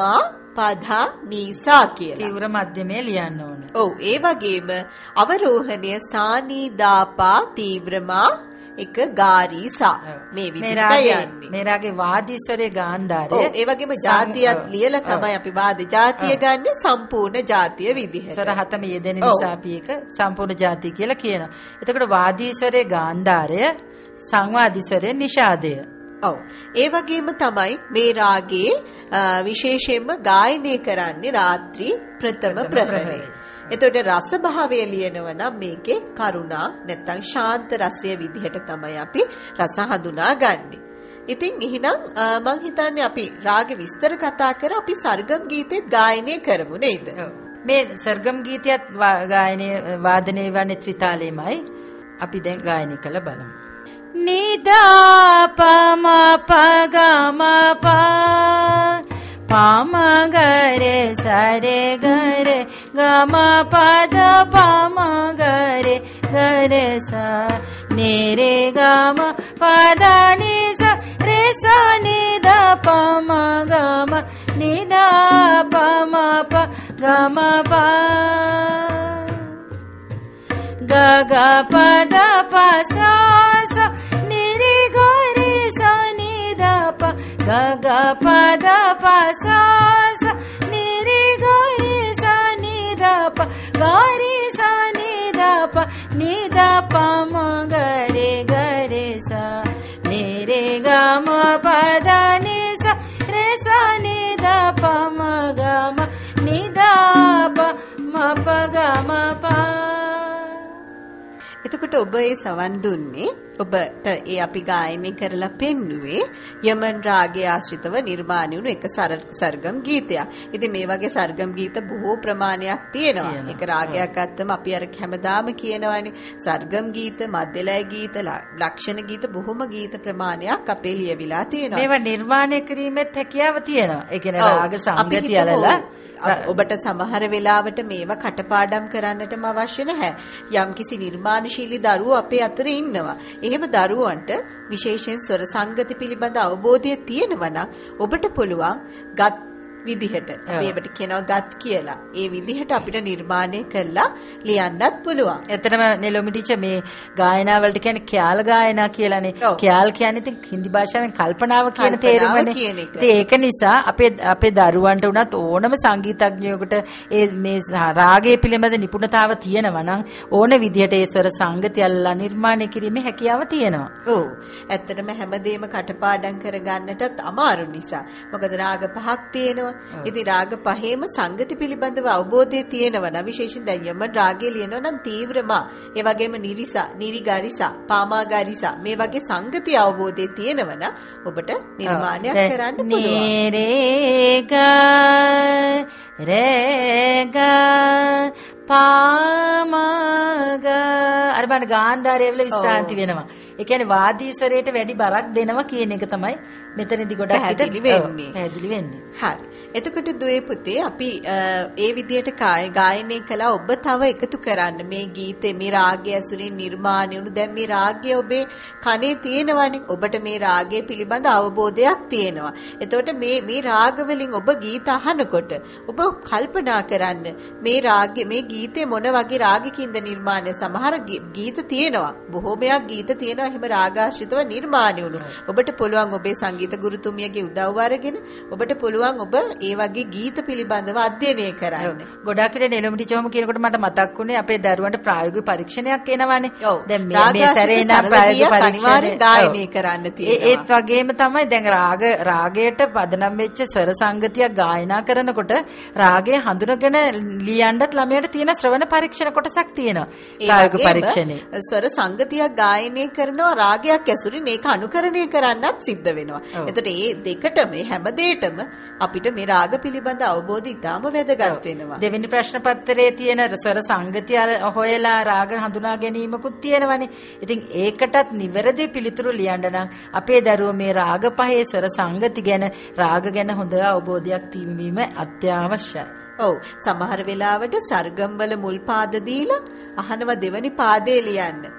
පදා නීසා කියලා. තීව්‍ර මධ්‍යමයේ ලියන්න ඕන. ඔව් ඒ වගේම අවරෝහණය සානීදාපා තීව්‍රමා එක ගාරීසා මේ විදිහට යන්නේ. මේ රාගේ වාදී ස්වරයේ ගාන්ධාරය. ඔව් ඒ වගේම ಜಾතියත් ලියලා තමයි අපි වාද ಜಾතිය ගන්න සම්පූර්ණ ಜಾතිය විදිහට. ස්වර හතම යෙදෙන නිසා අපි ඒක සම්පූර්ණ ಜಾති කියලා කියනවා. එතකොට වාදී ස්වරයේ ගාන්ධාරය, සංවාදී ස්වරයේ නිෂාදය. ඔව් ඒ වගේම තමයි මේ රාගයේ විශේෂයෙන්ම ගායනය කරන්නේ රාත්‍රී ප්‍රථම ප්‍රහරේ. එතකොට රස භාවය ලියනවා නම් මේකේ කරුණා නැත්නම් ශාන්ත රසය විදිහට තමයි අපි රස හඳුනා ගන්නෙ. ඉතින් එහෙනම් මම හිතන්නේ අපි රාග විස්තර කතා කර අපි සර්ගම් ගීතෙත් ගායනය කරමු නේද? මේ සර්ගම් ගීතයත් ගායනය වාදනය වන්නේ ත්‍රිතාලෙමයි. අපි දැන් ගායනය කළ බලමු. නිදා පම පගම පා පම ගरे සරේ ගरे ගම පද පම ගरे ගरे සා නිරේ ගම පද නිස රේ සා නිදා පම ගම නිදා පම ප ගම පා ग ग पद पसास निरे गरे सा नि द प ग ग पद पसास निरे गरे सा नि द प गरे सा नि द प नि द प म गरे गरे सा निरे ग म पद नि सा रे सा नि द प म ग म नि द प म प ग म प. එතකොට ඔබ ඒ සවන් දුන්නේ ඔබට ඒ අපි ගායනය කරලා පෙන්නුවේ යමන් රාගය ආශ්‍රිතව නිර්මාණය වුණු එක සර්ගම් ගීතයක්. ඉතින් මේ වගේ සර්ගම් ගීත බොහෝ ප්‍රමාණයක් තියෙනවා. ඒක රාගයක් අත්තම අපි අර හැමදාම කියනවානේ සර්ගම් ගීත, මධ්‍යලය ගීත, ලක්ෂණ ගීත බොහොම ගීත ප්‍රමාණයක් අපේ ලියවිලා තියෙනවා. මේවා නිර්මාණය කිරීමෙත් හැකියාව තියෙනවා. ඒ කියන්නේ රාග සංගති අලලා ඔබට සමහර වෙලාවට මේවා කටපාඩම් කරන්නටම අවශ්‍ය නැහැ. යම්කිසි නිර්මාණශීලී දරුවෝ අපේ අතරේ ඉන්නවා. එහෙම දරුවන්ට විශේෂයෙන් ස්වර සංගති පිළිබඳ අවබෝධය තියෙනවා නම් ඔබට පුළුවන් ගත් විදිහට මේවට කියනවා ගත් කියලා. ඒ විදිහට අපිට නිර්මාණය කරලා ලියන්නත් පුළුවන්. එතරම් නෙලොමි ටීචර් මේ ගායනා වලට කියන්නේ ඛ්‍යාල ගායනා කියලානේ. ඛ්‍යාල් කියන්නේ ඉතින් හින්දි භාෂාවෙන් කල්පනාව කියන තේරුමනේ. ඉතින් ඒක නිසා අපේ අපේ දරුවන්ට උනත් ඕනම සංගීතඥයෙකුට ඒ මේ රාගයේ පිළිබඳ නිපුණතාව තියෙනවා නම් ඕන විදිහට ඒ ස්වර සංගති අල්ලලා නිර්මාණය කිරීමේ හැකියාව තියෙනවා. ඔව්. ඇත්තටම හැමදේම කටපාඩම් කරගන්නටත් අමාරු නිසා. මොකද රාග පහක් තියෙනවා. ඉතින් රාග පහේම සංගති පිළිබඳව අවබෝධය තියෙනවා නම් විශේෂයෙන් දැන් යමන් රාගය ලියනවා නම් තීව්‍රමා ඒ වගේම නිරිසා නිරිගාරිසා පාමාගාරිසා මේ වගේ සංගති අවබෝධය තියෙනවා නම් ඔබට නිර්මාණයක් කරන්න පුළුවන්. නේරේගා රේගා පාමාගා අර බලන්න ගාන්ධාරයේ වල විශ්‍රාන්ති වෙනවා. ඒ කියන්නේ වාදී ස්වරයට වැඩි බරක් දෙනවා කියන එක තමයි මෙතනදී ගොඩක් පැහැදිලි වෙන්නේ. පැහැදිලි වෙන්නේ. හරි. එතකොට දුවේ පුතේ අපි ඒ විදිහට ගායනය කළා. ඔබ තව එකතු කරන්න මේ ගීතේ මේ රාගය ඇසුරින් නිර්මාණය වුණු දැන් මේ රාගය ඔබේ කනේ තියෙනවානේ. ඔබට මේ රාගය පිළිබඳ අවබෝධයක් තියෙනවා. එතකොට මේ මේ රාග වලින් ඔබ ගීත අහනකොට ඔබ කල්පනා කරන්න මේ රාගය මේ ගීතේ මොන වගේ රාගකින්ද නිර්මාණය. සමහර ගීත තියෙනවා. බොහෝමයක් ගීත තියෙනවා එහෙම රාගාශ්‍රිතව නිර්මාණය වුණු. ඔබට පුළුවන් ඔබේ සංගීත ගුරුතුමියගේ උදව්ව අරගෙන ඔබට පුළුවන් ඔබ ඒ වගේ ගීත පිළිබඳව අධ්‍යයනය කරන්න. ගොඩාක් ඉතින් නෙලොමි ටීචර්ම කියනකොට මට මතක් වුණේ අපේ දරුවන්ට ප්‍රායෝගික පරීක්ෂණයක් එනවානේ. දැන් මේ මේ සැරේ නම් ප්‍රායෝගික පරීක්ෂණය ගායනය කරන්න තියෙනවා. ඒත් වගේම තමයි දැන් රාග රාගයට පදනම් වෙච්ච ස්වර සංගතියක් ගායනා කරනකොට රාගය හඳුනගෙන ලියන්නත් ළමයට තියෙන ශ්‍රවණ පරීක්ෂණ කොටසක් තියෙනවා. ප්‍රායෝගික පරීක්ෂණේ. ස්වර සංගතියක් ගායනය කරනවා රාගයක් ඇසුරින් ඒක අනුකරණය කරන්නත් සිද්ධ වෙනවා. එතකොට මේ දෙකටම මේ හැම දෙයකටම අපිට මේ රාග පිළිබඳ අවබෝධය ඉතාම වැදගත් වෙනවා. දෙවෙනි ප්‍රශ්න පත්‍රයේ තියෙන ස්වර සංගතිය හොයලා රාග හඳුනා ගැනීමකුත් තියෙනවනේ. ඉතින් ඒකටත් නිවැරදි පිළිතුරු ලියන්න නම් අපේ දරුවෝ මේ රාග පහේ ස්වර සංගති ගැන රාග ගැන හොඳ අවබෝධයක් තිබීම අත්‍යවශ්‍යයි. ඔව් සමහර වෙලාවට සර්ගම් වල මුල් පාද දීලා අහනවා දෙවනි පාදේ ලියන්න.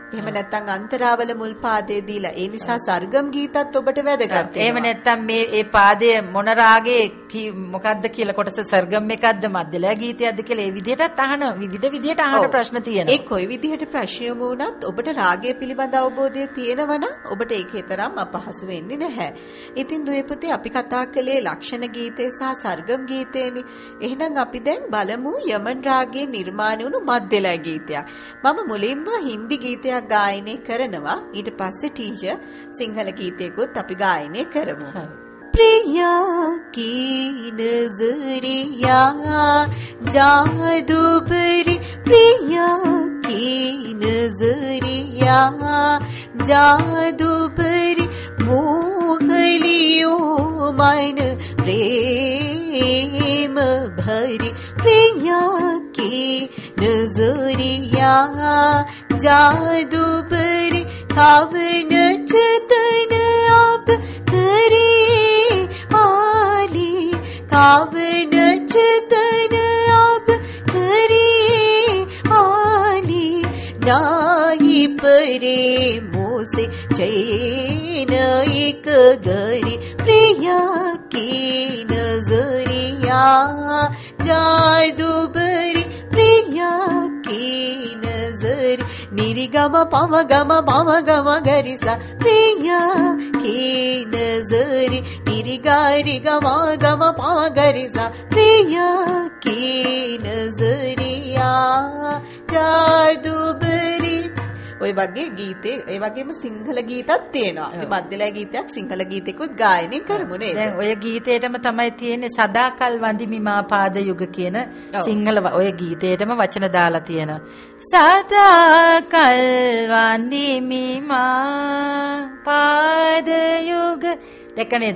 එහෙම නැත්නම් අන්තරාවල මුල් පාදයේ දීලා ඒ නිසා සර්ගම් ගීතත් ඔබට වැදගත් වෙනවා. එහෙම නැත්නම් මේ ඒ පාදයේ මොන රාගේ මොකද්ද කියලා කොටස සර්ගම් එකක්ද මධ්‍යලය ගීතයක්ද කියලා ඒ විදිහටත් අහන විවිධ විදිහට අහන ප්‍රශ්න තියෙනවා. ඒ කොයි විදිහට ප්‍රශ්න වුණත් ඔබට රාගය පිළිබඳ අවබෝධය තියෙනවා නම් ඔබට ඒකේ තරම් අපහසු වෙන්නේ නැහැ. ඉතින් දුවේ පුතේ අපි කතා කළේ ලක්ෂණ ගීතේ සහ සර්ගම් ගීතේනේ. එහෙනම් අපි දැන් බලමු යමන් රාගයේ නිර්මාණය වුණු මධ්‍යලය ගීතයක්. මම මුලින්ම හින්දි ගීතයක් गायने करनवा ඊට පස්සේ ටීචර් සිංහල ගීතයකුත් අපි गायने කරමු. प्रिया की नजरिया जादू भरी प्रिया की नजरिया जादू भरी मोहलियों मन प्रेम भरी प्रिया की नजरिया जादू भरी कावन चेतन आप करिए आली कावन चेतन आप करिए आली नाई परे मोसे चैन एक गरी प्रिया की नजरिया जादू भरी प्रिया की नजर निरिगम पम गम पम गम गरिसा प्रिया की नजर निरिगारि गम गम पम गरिसा प्रिया की नजरिया जादू भरी ඔය වගේ ගීතේ ඒ වගේම සිංහල ගීතත් තියෙනවා. අපි මධ්‍යලය ගීතයක් සිංහල ගීතෙකුත් ගායනය කරමු නේද? දැන් ඔය ගීතේටම තමයි තියෙන්නේ සදාකල් වඳිමි මා පාද යුග කියන සිංහල ඔය ගීතේටම වචන දාලා තියෙනවා. සදාකල් වඳිමි මා පාද යුග දැක්ක නේද?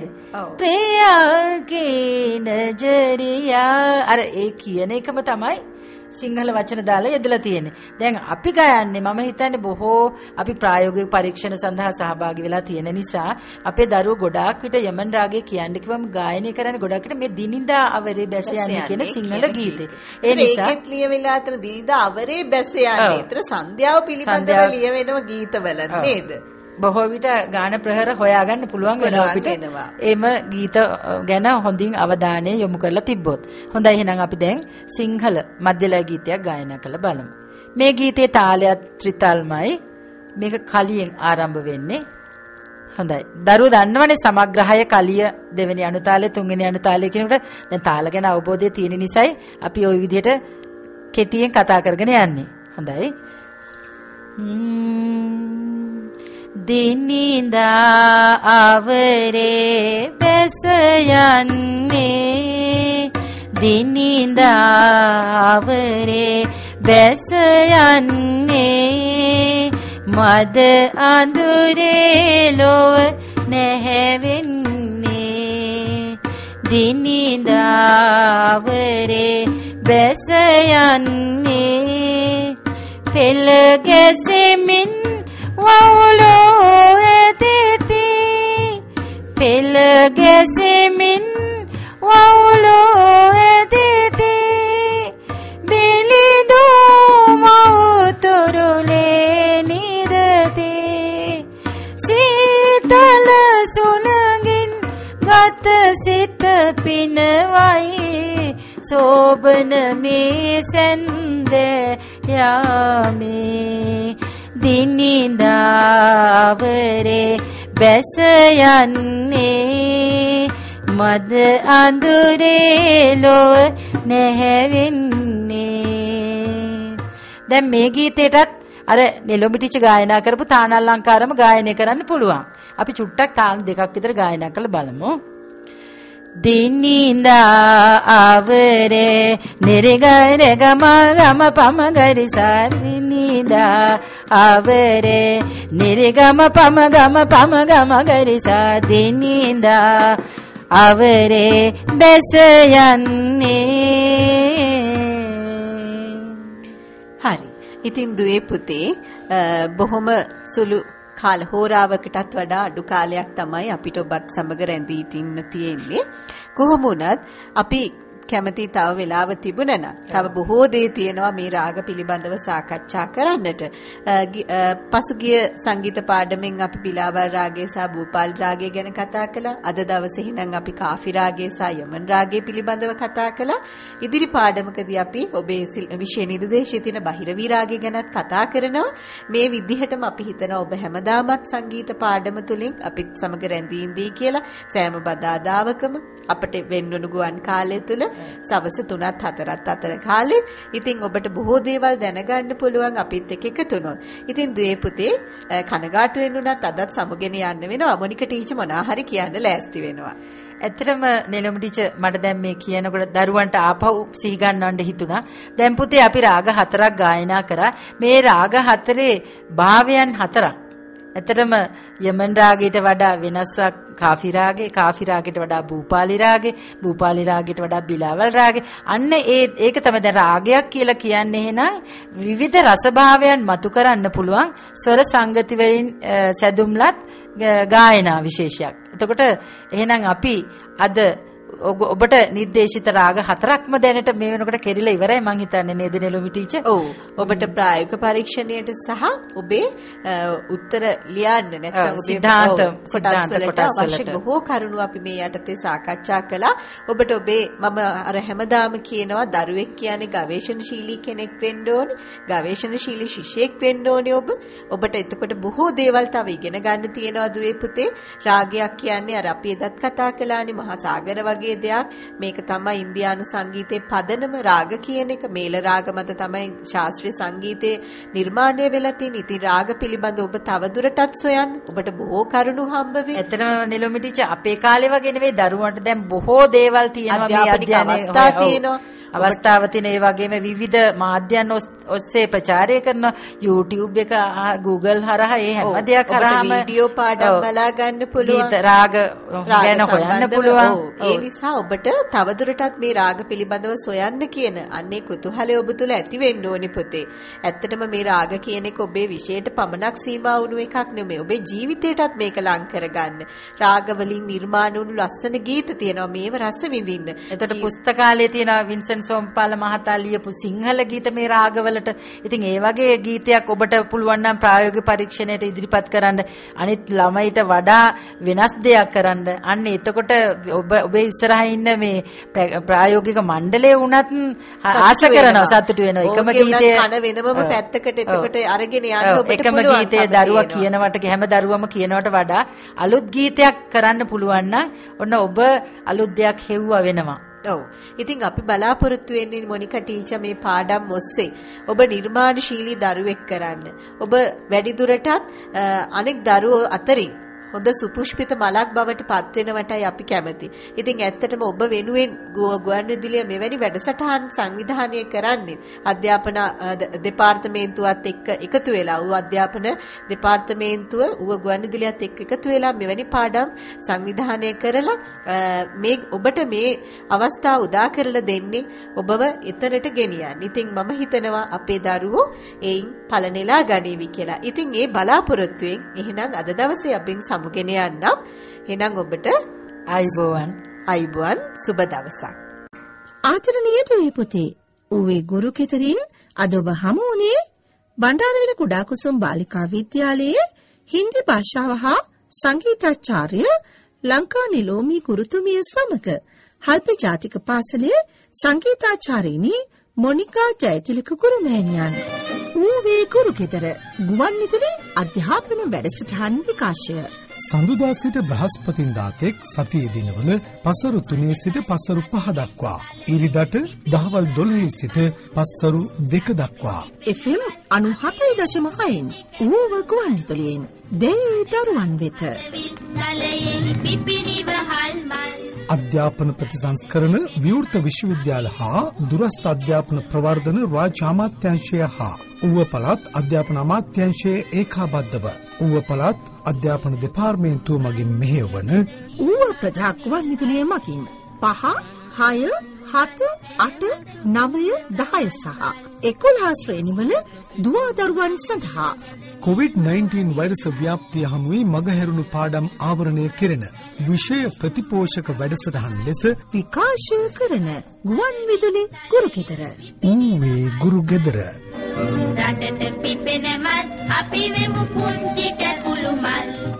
ප්‍රියාගේ නජරියා අර ඒ කියන එකම තමයි සිංහල වචන දාලා යදලා තියෙන්නේ. දැන් අපි ගයන්නේ මම හිතන්නේ බොහෝ අපි ප්‍රායෝගික පරීක්ෂණ සඳහා සහභාගී වෙලා තියෙන නිසා අපේ දරුවෝ ගොඩාක් විට යමන් රාගය කියන්නේ කිව්වම ගායනය කරන්නේ ගොඩාක් විට මේ දිනිදා අවරේ බැස යන්නේ කියන සිංහල ගීතේ. ඒ නිසා ඒකෙත් ලියවිලා අතර දිනිදා අවරේ බැස යන්නේ. ඒතර සන්ධ්‍යාව පිළිබඳව ලියවෙනව ගීතවල නේද? බොහෝ විට ගාන ප්‍රහර හොයාගන්න පුළුවන් වෙනවා අපිට. එම ගීත ගැන හොඳින් අවධානය යොමු කරලා තිබ්බොත්. හොඳයි එහෙනම් අපි දැන් සිංහල මධ්‍යලය ගීතයක් ගායනා කරලා බලමු. මේ ගීතේ තාලයත් ත්‍රිතල්මයි. මේක කලියෙන් ආරම්භ වෙන්නේ. හොඳයි. දරුවෝ දන්නවනේ සමග්‍රහය කලිය දෙවෙනි අනුතාලය තුන්වෙනි අනුතාලය කියනකොට දැන් තාල ගැන අවබෝධය තියෙන නිසායි අපි ওই විදිහට කෙටියෙන් කතා කරගෙන යන්නේ. හොඳයි. දිනිදා අවරේ බැස යන්නේ දිනිදා අවරේ බැස යන්නේ මද අඳුරේ ලොව නැහැවෙන්නේ දිනිදා අවරේ බැස යන්නේ පෙළ ගැසෙමින් වවුලෝ ඇතිති පෙළ ගැසෙමින් වවුලෝ ඇතිති බිලිදෝ මවුතුරුලේ නිරති සීතල සුළඟින් ගත සිත පිනවයි සෝබන මේ සැන්ද යාමේ දිනිදාවරේ බැස යන්නේ මද අඳුරේ ලොව නැහැවෙන්නේ. දැන් මේ ගීතේටත් අර නෙළොමිටිච ගායනා කරපු තානල්ලංකාරම ගායනය කරන්න පුළුවන්. අපි චුට්ටක් තාන දෙකක් විතර ගායනා කරලා බලමු. දිනිදා අවරේ නිරිගර ගම ගම පම ගරි සාරිනිදා අවරේ නිරිගම පම ගම පම ගම ගරි සාදිනිදා අවරේ බැස යන්නේ. හරි. ඉතින් දුවේ පුතේ බොහොම සුළු කාල හෝරාවකටත් වඩා අඩු කාලයක් තමයි අපිට ඔබත් සමග රැඳී ඉන්න තියෙන්නේ. කොහොම වුණත් අපි කැමති තව වෙලාව තිබුණා නම් තව බොහෝ දේ තියෙනවා මේ රාග පිළිබඳව සාකච්ඡා කරන්නට. පසුගිය සංගීත පාඩමෙන් අපි බිලාවල් රාගය සහ භූපාලි රාගය ගැන කතා කළා. අද දවසේ හිනම් අපි කාෆි රාගය සහ යමන් රාගය පිළිබඳව කතා කළා. ඉදිරි පාඩමකදී අපි ඔබේ විෂය නිර්දේශයේ තියෙන බහිරවි රාගය ගැනත් කතා කරනවා. මේ විදිහටම අපි හිතනවා ඔබ හැමදාමත් සංගීත පාඩම තුලින් අපිත් සමග රැඳී ඉඳී කියලා සෑම බදාදාවකම අපට වෙන්වනු ගුවන් කාලය තුල සවස් තුනත් හතරත් අතර කාලේ ඉතින් ඔබට බොහෝ දේවල් දැනගන්න පුළුවන් අපිත් එක්ක එකතු වුණොත්. ඉතින් දුවේ පුතේ කනගාටු වෙන්නුණත් අදත් සමගෙන යන්න වෙනවා. මොනිකා ටීචර් මොනා හරි කියන්න ලෑස්ති වෙනවා. ඇත්තටම නෙළුම් ටීචර් මට දැන් මේ කියනකොට දරුවන්ට ආපහු සිහි ගන්නවන්න හිතුණා. දැන් පුතේ අපි රාග හතරක් ගායනා කරා. මේ රාග හතරේ භාවයන් හතරක්. ඇත්තටම යමන් රාගයට වඩා වෙනසක් කාෆි රාගේ, කාෆි රාගයට වඩා භූපාලි රාගේ, භූපාලි රාගයට වඩා බිලාවල් රාගේ. අන්න ඒ ඒක තමයි දැන් රාගයක් කියලා කියන්නේ. එහෙනම් විවිධ රසභාවයන් මතු කරන්න පුළුවන් ස්වර සංගති වලින් සැදුම්ලත් ගායනා විශේෂයක්. එතකොට එහෙනම් අපි අද ඔබට නිර්දේශිත රාග හතරක්ම දැනට මේ වෙනකොට කෙරිලා ඉවරයි මං හිතන්නේ නේද නෙළුමි ටීචර්? ඔව්. ඔබට ප්‍රායෝගික පරීක්ෂණයට සහ ඔබේ උත්තර ලියන්න නැත්නම් ඔබේ සිද්ධාන්ත කොටස් වලට අවශ්‍ය බොහෝ කරුණු අපි මේ යටතේ සාකච්ඡා කළා. ඔබට ඔබේ මම අර හැමදාම කියනවා දරුවෙක් කියන්නේ ගවේෂණශීලී කෙනෙක් වෙන්න ඕනේ. ගවේෂණශීලී ශිෂ්‍යයෙක් වෙන්න ඕනේ ඔබ. ඔබට එතකොට බොහෝ දේවල් තව ඉගෙන ගන්න තියෙනවා දුවේ පුතේ. රාගයක් කියන්නේ අර අපි එදත් කතා කළානේ මහා සාගර වගේ දෙයක්. මේක තමයි ඉන්දියානු සංගීතයේ පදනම රාග කියන එක. මේල රාග මත තමයි ශාස්ත්‍රීය සංගීතයේ නිර්මාණය වෙලා තියෙන්නේ. ඉතින් රාග පිළිබඳ ඔබ තවදුරටත් සොයන්න. ඔබට බොහෝ කරුණු හම්බ වෙයි. එතනම නෙළුමි ටීචර් අපේ කාලේ වගේ නෙවෙයි දරුවන්ට දැන් බොහෝ දේවල් තියෙනවා මේ අධ්‍යයනයේ තියෙනවා. අවස්ථාව තියෙන ඒ වගේම විවිධ මාධ්‍යයන් ඔස්සේ ප්‍රචාරය කරන YouTube එක Google හරහා ඒ හැම දෙයක් හරහාම වීඩියෝ පාඩම් බලා ගන්න පුළුවන්. ගීත රාග ගැන හොයන්න පුළුවන්. ඒ නිසා ඔබට තවදුරටත් මේ රාග පිළිබඳව සොයන්න කියන අන්නේ කුතුහලය ඔබ තුල ඇති වෙන්න ඕනේ පුතේ. ඇත්තටම මේ රාග කියන එක ඔබේ විෂයට පමණක් සීමා වුණු එකක් නෙමෙයි. ඔබේ ජීවිතයටත් මේක ලං කරගන්න. රාග වලින් නිර්මාණ වුණු ලස්සන ගීත තියෙනවා. මේව රස විඳින්න. එතකොට පුස්තකාලයේ තියෙන වින්සන් සෝම්පාල මහතා ලියපු සිංහල ගීත මේ රාගවලට. ඉතින් ඒ වගේ ගීතයක් ඔබට පුළුවන් නම් ප්‍රායෝගික පරීක්ෂණයට ඉදිරිපත් කරන්න. අනිත් ළමයිට වඩා වෙනස් දෙයක් කරන්න. අන්න එතකොට ඔබ ඔබේ ඉස්සරහින් ඉන්න මේ ප්‍රායෝගික මණ්ඩලය වුණත් ආස කරනවා සතුටු වෙනවා. එකම ගීතය කන වෙනමම පැත්තකට එතකොට අරගෙන යන්න ඔබට එකම ගීතය දරුවා කියනවට හැම දරුවම කියනවට වඩා අලුත් ගීතයක් කරන්න පුළුවන් නම් ඔන්න ඔබ අලුත් දෙයක් හෙව්වා වෙනවා. ඔව්. ඉතින් අපි බලාපොරොත්තු වෙන්නේ මොනිකා ටීචර් මේ පාඩම් ඔස්සේ ඔබ නිර්මාණශීලී දරුවෙක් කරන්න. ඔබ වැඩිදුරටත් අනෙක් දරුවෝ අතරින් හොඳ සුපුෂ්පිත මලක් බවට පත් වෙනවටයි අපි කැමති. ඉතින් ඇත්තටම ඔබ වෙනුවෙන් ගුවන්විදුලිය මෙවැනි වැඩසටහන් සංවිධානය කරන්නේ අධ්‍යාපන දෙපාර්තමේන්තුවත් එක්ක එකතු වෙලා ඌ අධ්‍යාපන දෙපාර්තමේන්තුව ඌ ගුවන්විදුලියත් එක්ක එකතු වෙලා මෙවැනි පාඩම් සංවිධානය කරලා මේ ඔබට මේ අවස්ථාව උදා කරලා දෙන්නේ ඔබව එතරට ගෙනියන්න. ඉතින් මම හිතනවා අපේ දරුවෝ එයින් ඵල නෙලා ගනීවි කියලා. ඉතින් ඒ බලාපොරොත්තුවෙන් එහෙනම් අද දවසේ අපෙන් ගෙන යන්නම්. එහෙනම් ඔබට අයිබෝවන් අයිබෝවන් සුබ දවසක්. ආදරණීය දුවේ පුතේ, ඌවේ ගුරු කෙතරින් අද ඔබ හමු වුණේ බණ්ඩාරවිල කුඩා කුසුම් බාලිකා විද්‍යාලයේ හින්දි භාෂාව හා සංගීතාචාර්ය ලංකා නිලෝමි ගුරුතුමිය සමග හල්ප ජාතික පාසලේ සංගීතාචාර්යිනි මොනිකා ජයතිලක ගුරු මෑණියන්. ඌවේ ගුරු කෙතර ගුවන්විදුලි අධ්‍යාපන වැඩසටහන් විකාශය සඳුදා සිට බ්‍රහස්පතින්දා තෙක් සතියේ දිනවල පසරු තුනේ සිට පසරු පහ දක්වා, ඉරිදට දහවල් දොළහේ සිට පසරු දෙක දක්වා එෆ් එම් අනූහතයි දශම හයෙන් ඌව ගුවන්විදුලියෙන් දෙවි දරුවන් වෙත අධ්‍යාපන ප්‍රතිසංස්කරණ විවෘත විශ්වවිද්‍යාල හා දුරස්ථ අධ්‍යාපන ප්‍රවර්ධන රාජ්‍ය අමාත්‍යාංශය හා ඌව පළාත් අධ්‍යාපන අමාත්‍යාංශයේ ඒකාබද්ධව ඌව පළාත් අධ්‍යාපන දෙපාර්තමේන්තුව මගින් මෙහෙයවන ඌව ප්‍රජා ගුවන්විදුලිය මගින් පහ හය හත අට නවය දහය සහ එකොළහ ශ්‍රේණිවල දුවා දරුවන් සඳහා කොවිඩ් නයින්ටීන් වෛරස ව්‍යාප්තිය හමුවේ මගහැරුණු පාඩම් ආවරණය කෙරෙන විෂය ප්‍රතිපෝෂක වැඩසටහන් ලෙස විකාශය කරන ගුවන් විදුලි ගුරුගෙදර. ඌවේ ගුරුගෙදර. රටට පිපෙන මල් අපි වෙමු පුංචි කැකුළු මල්.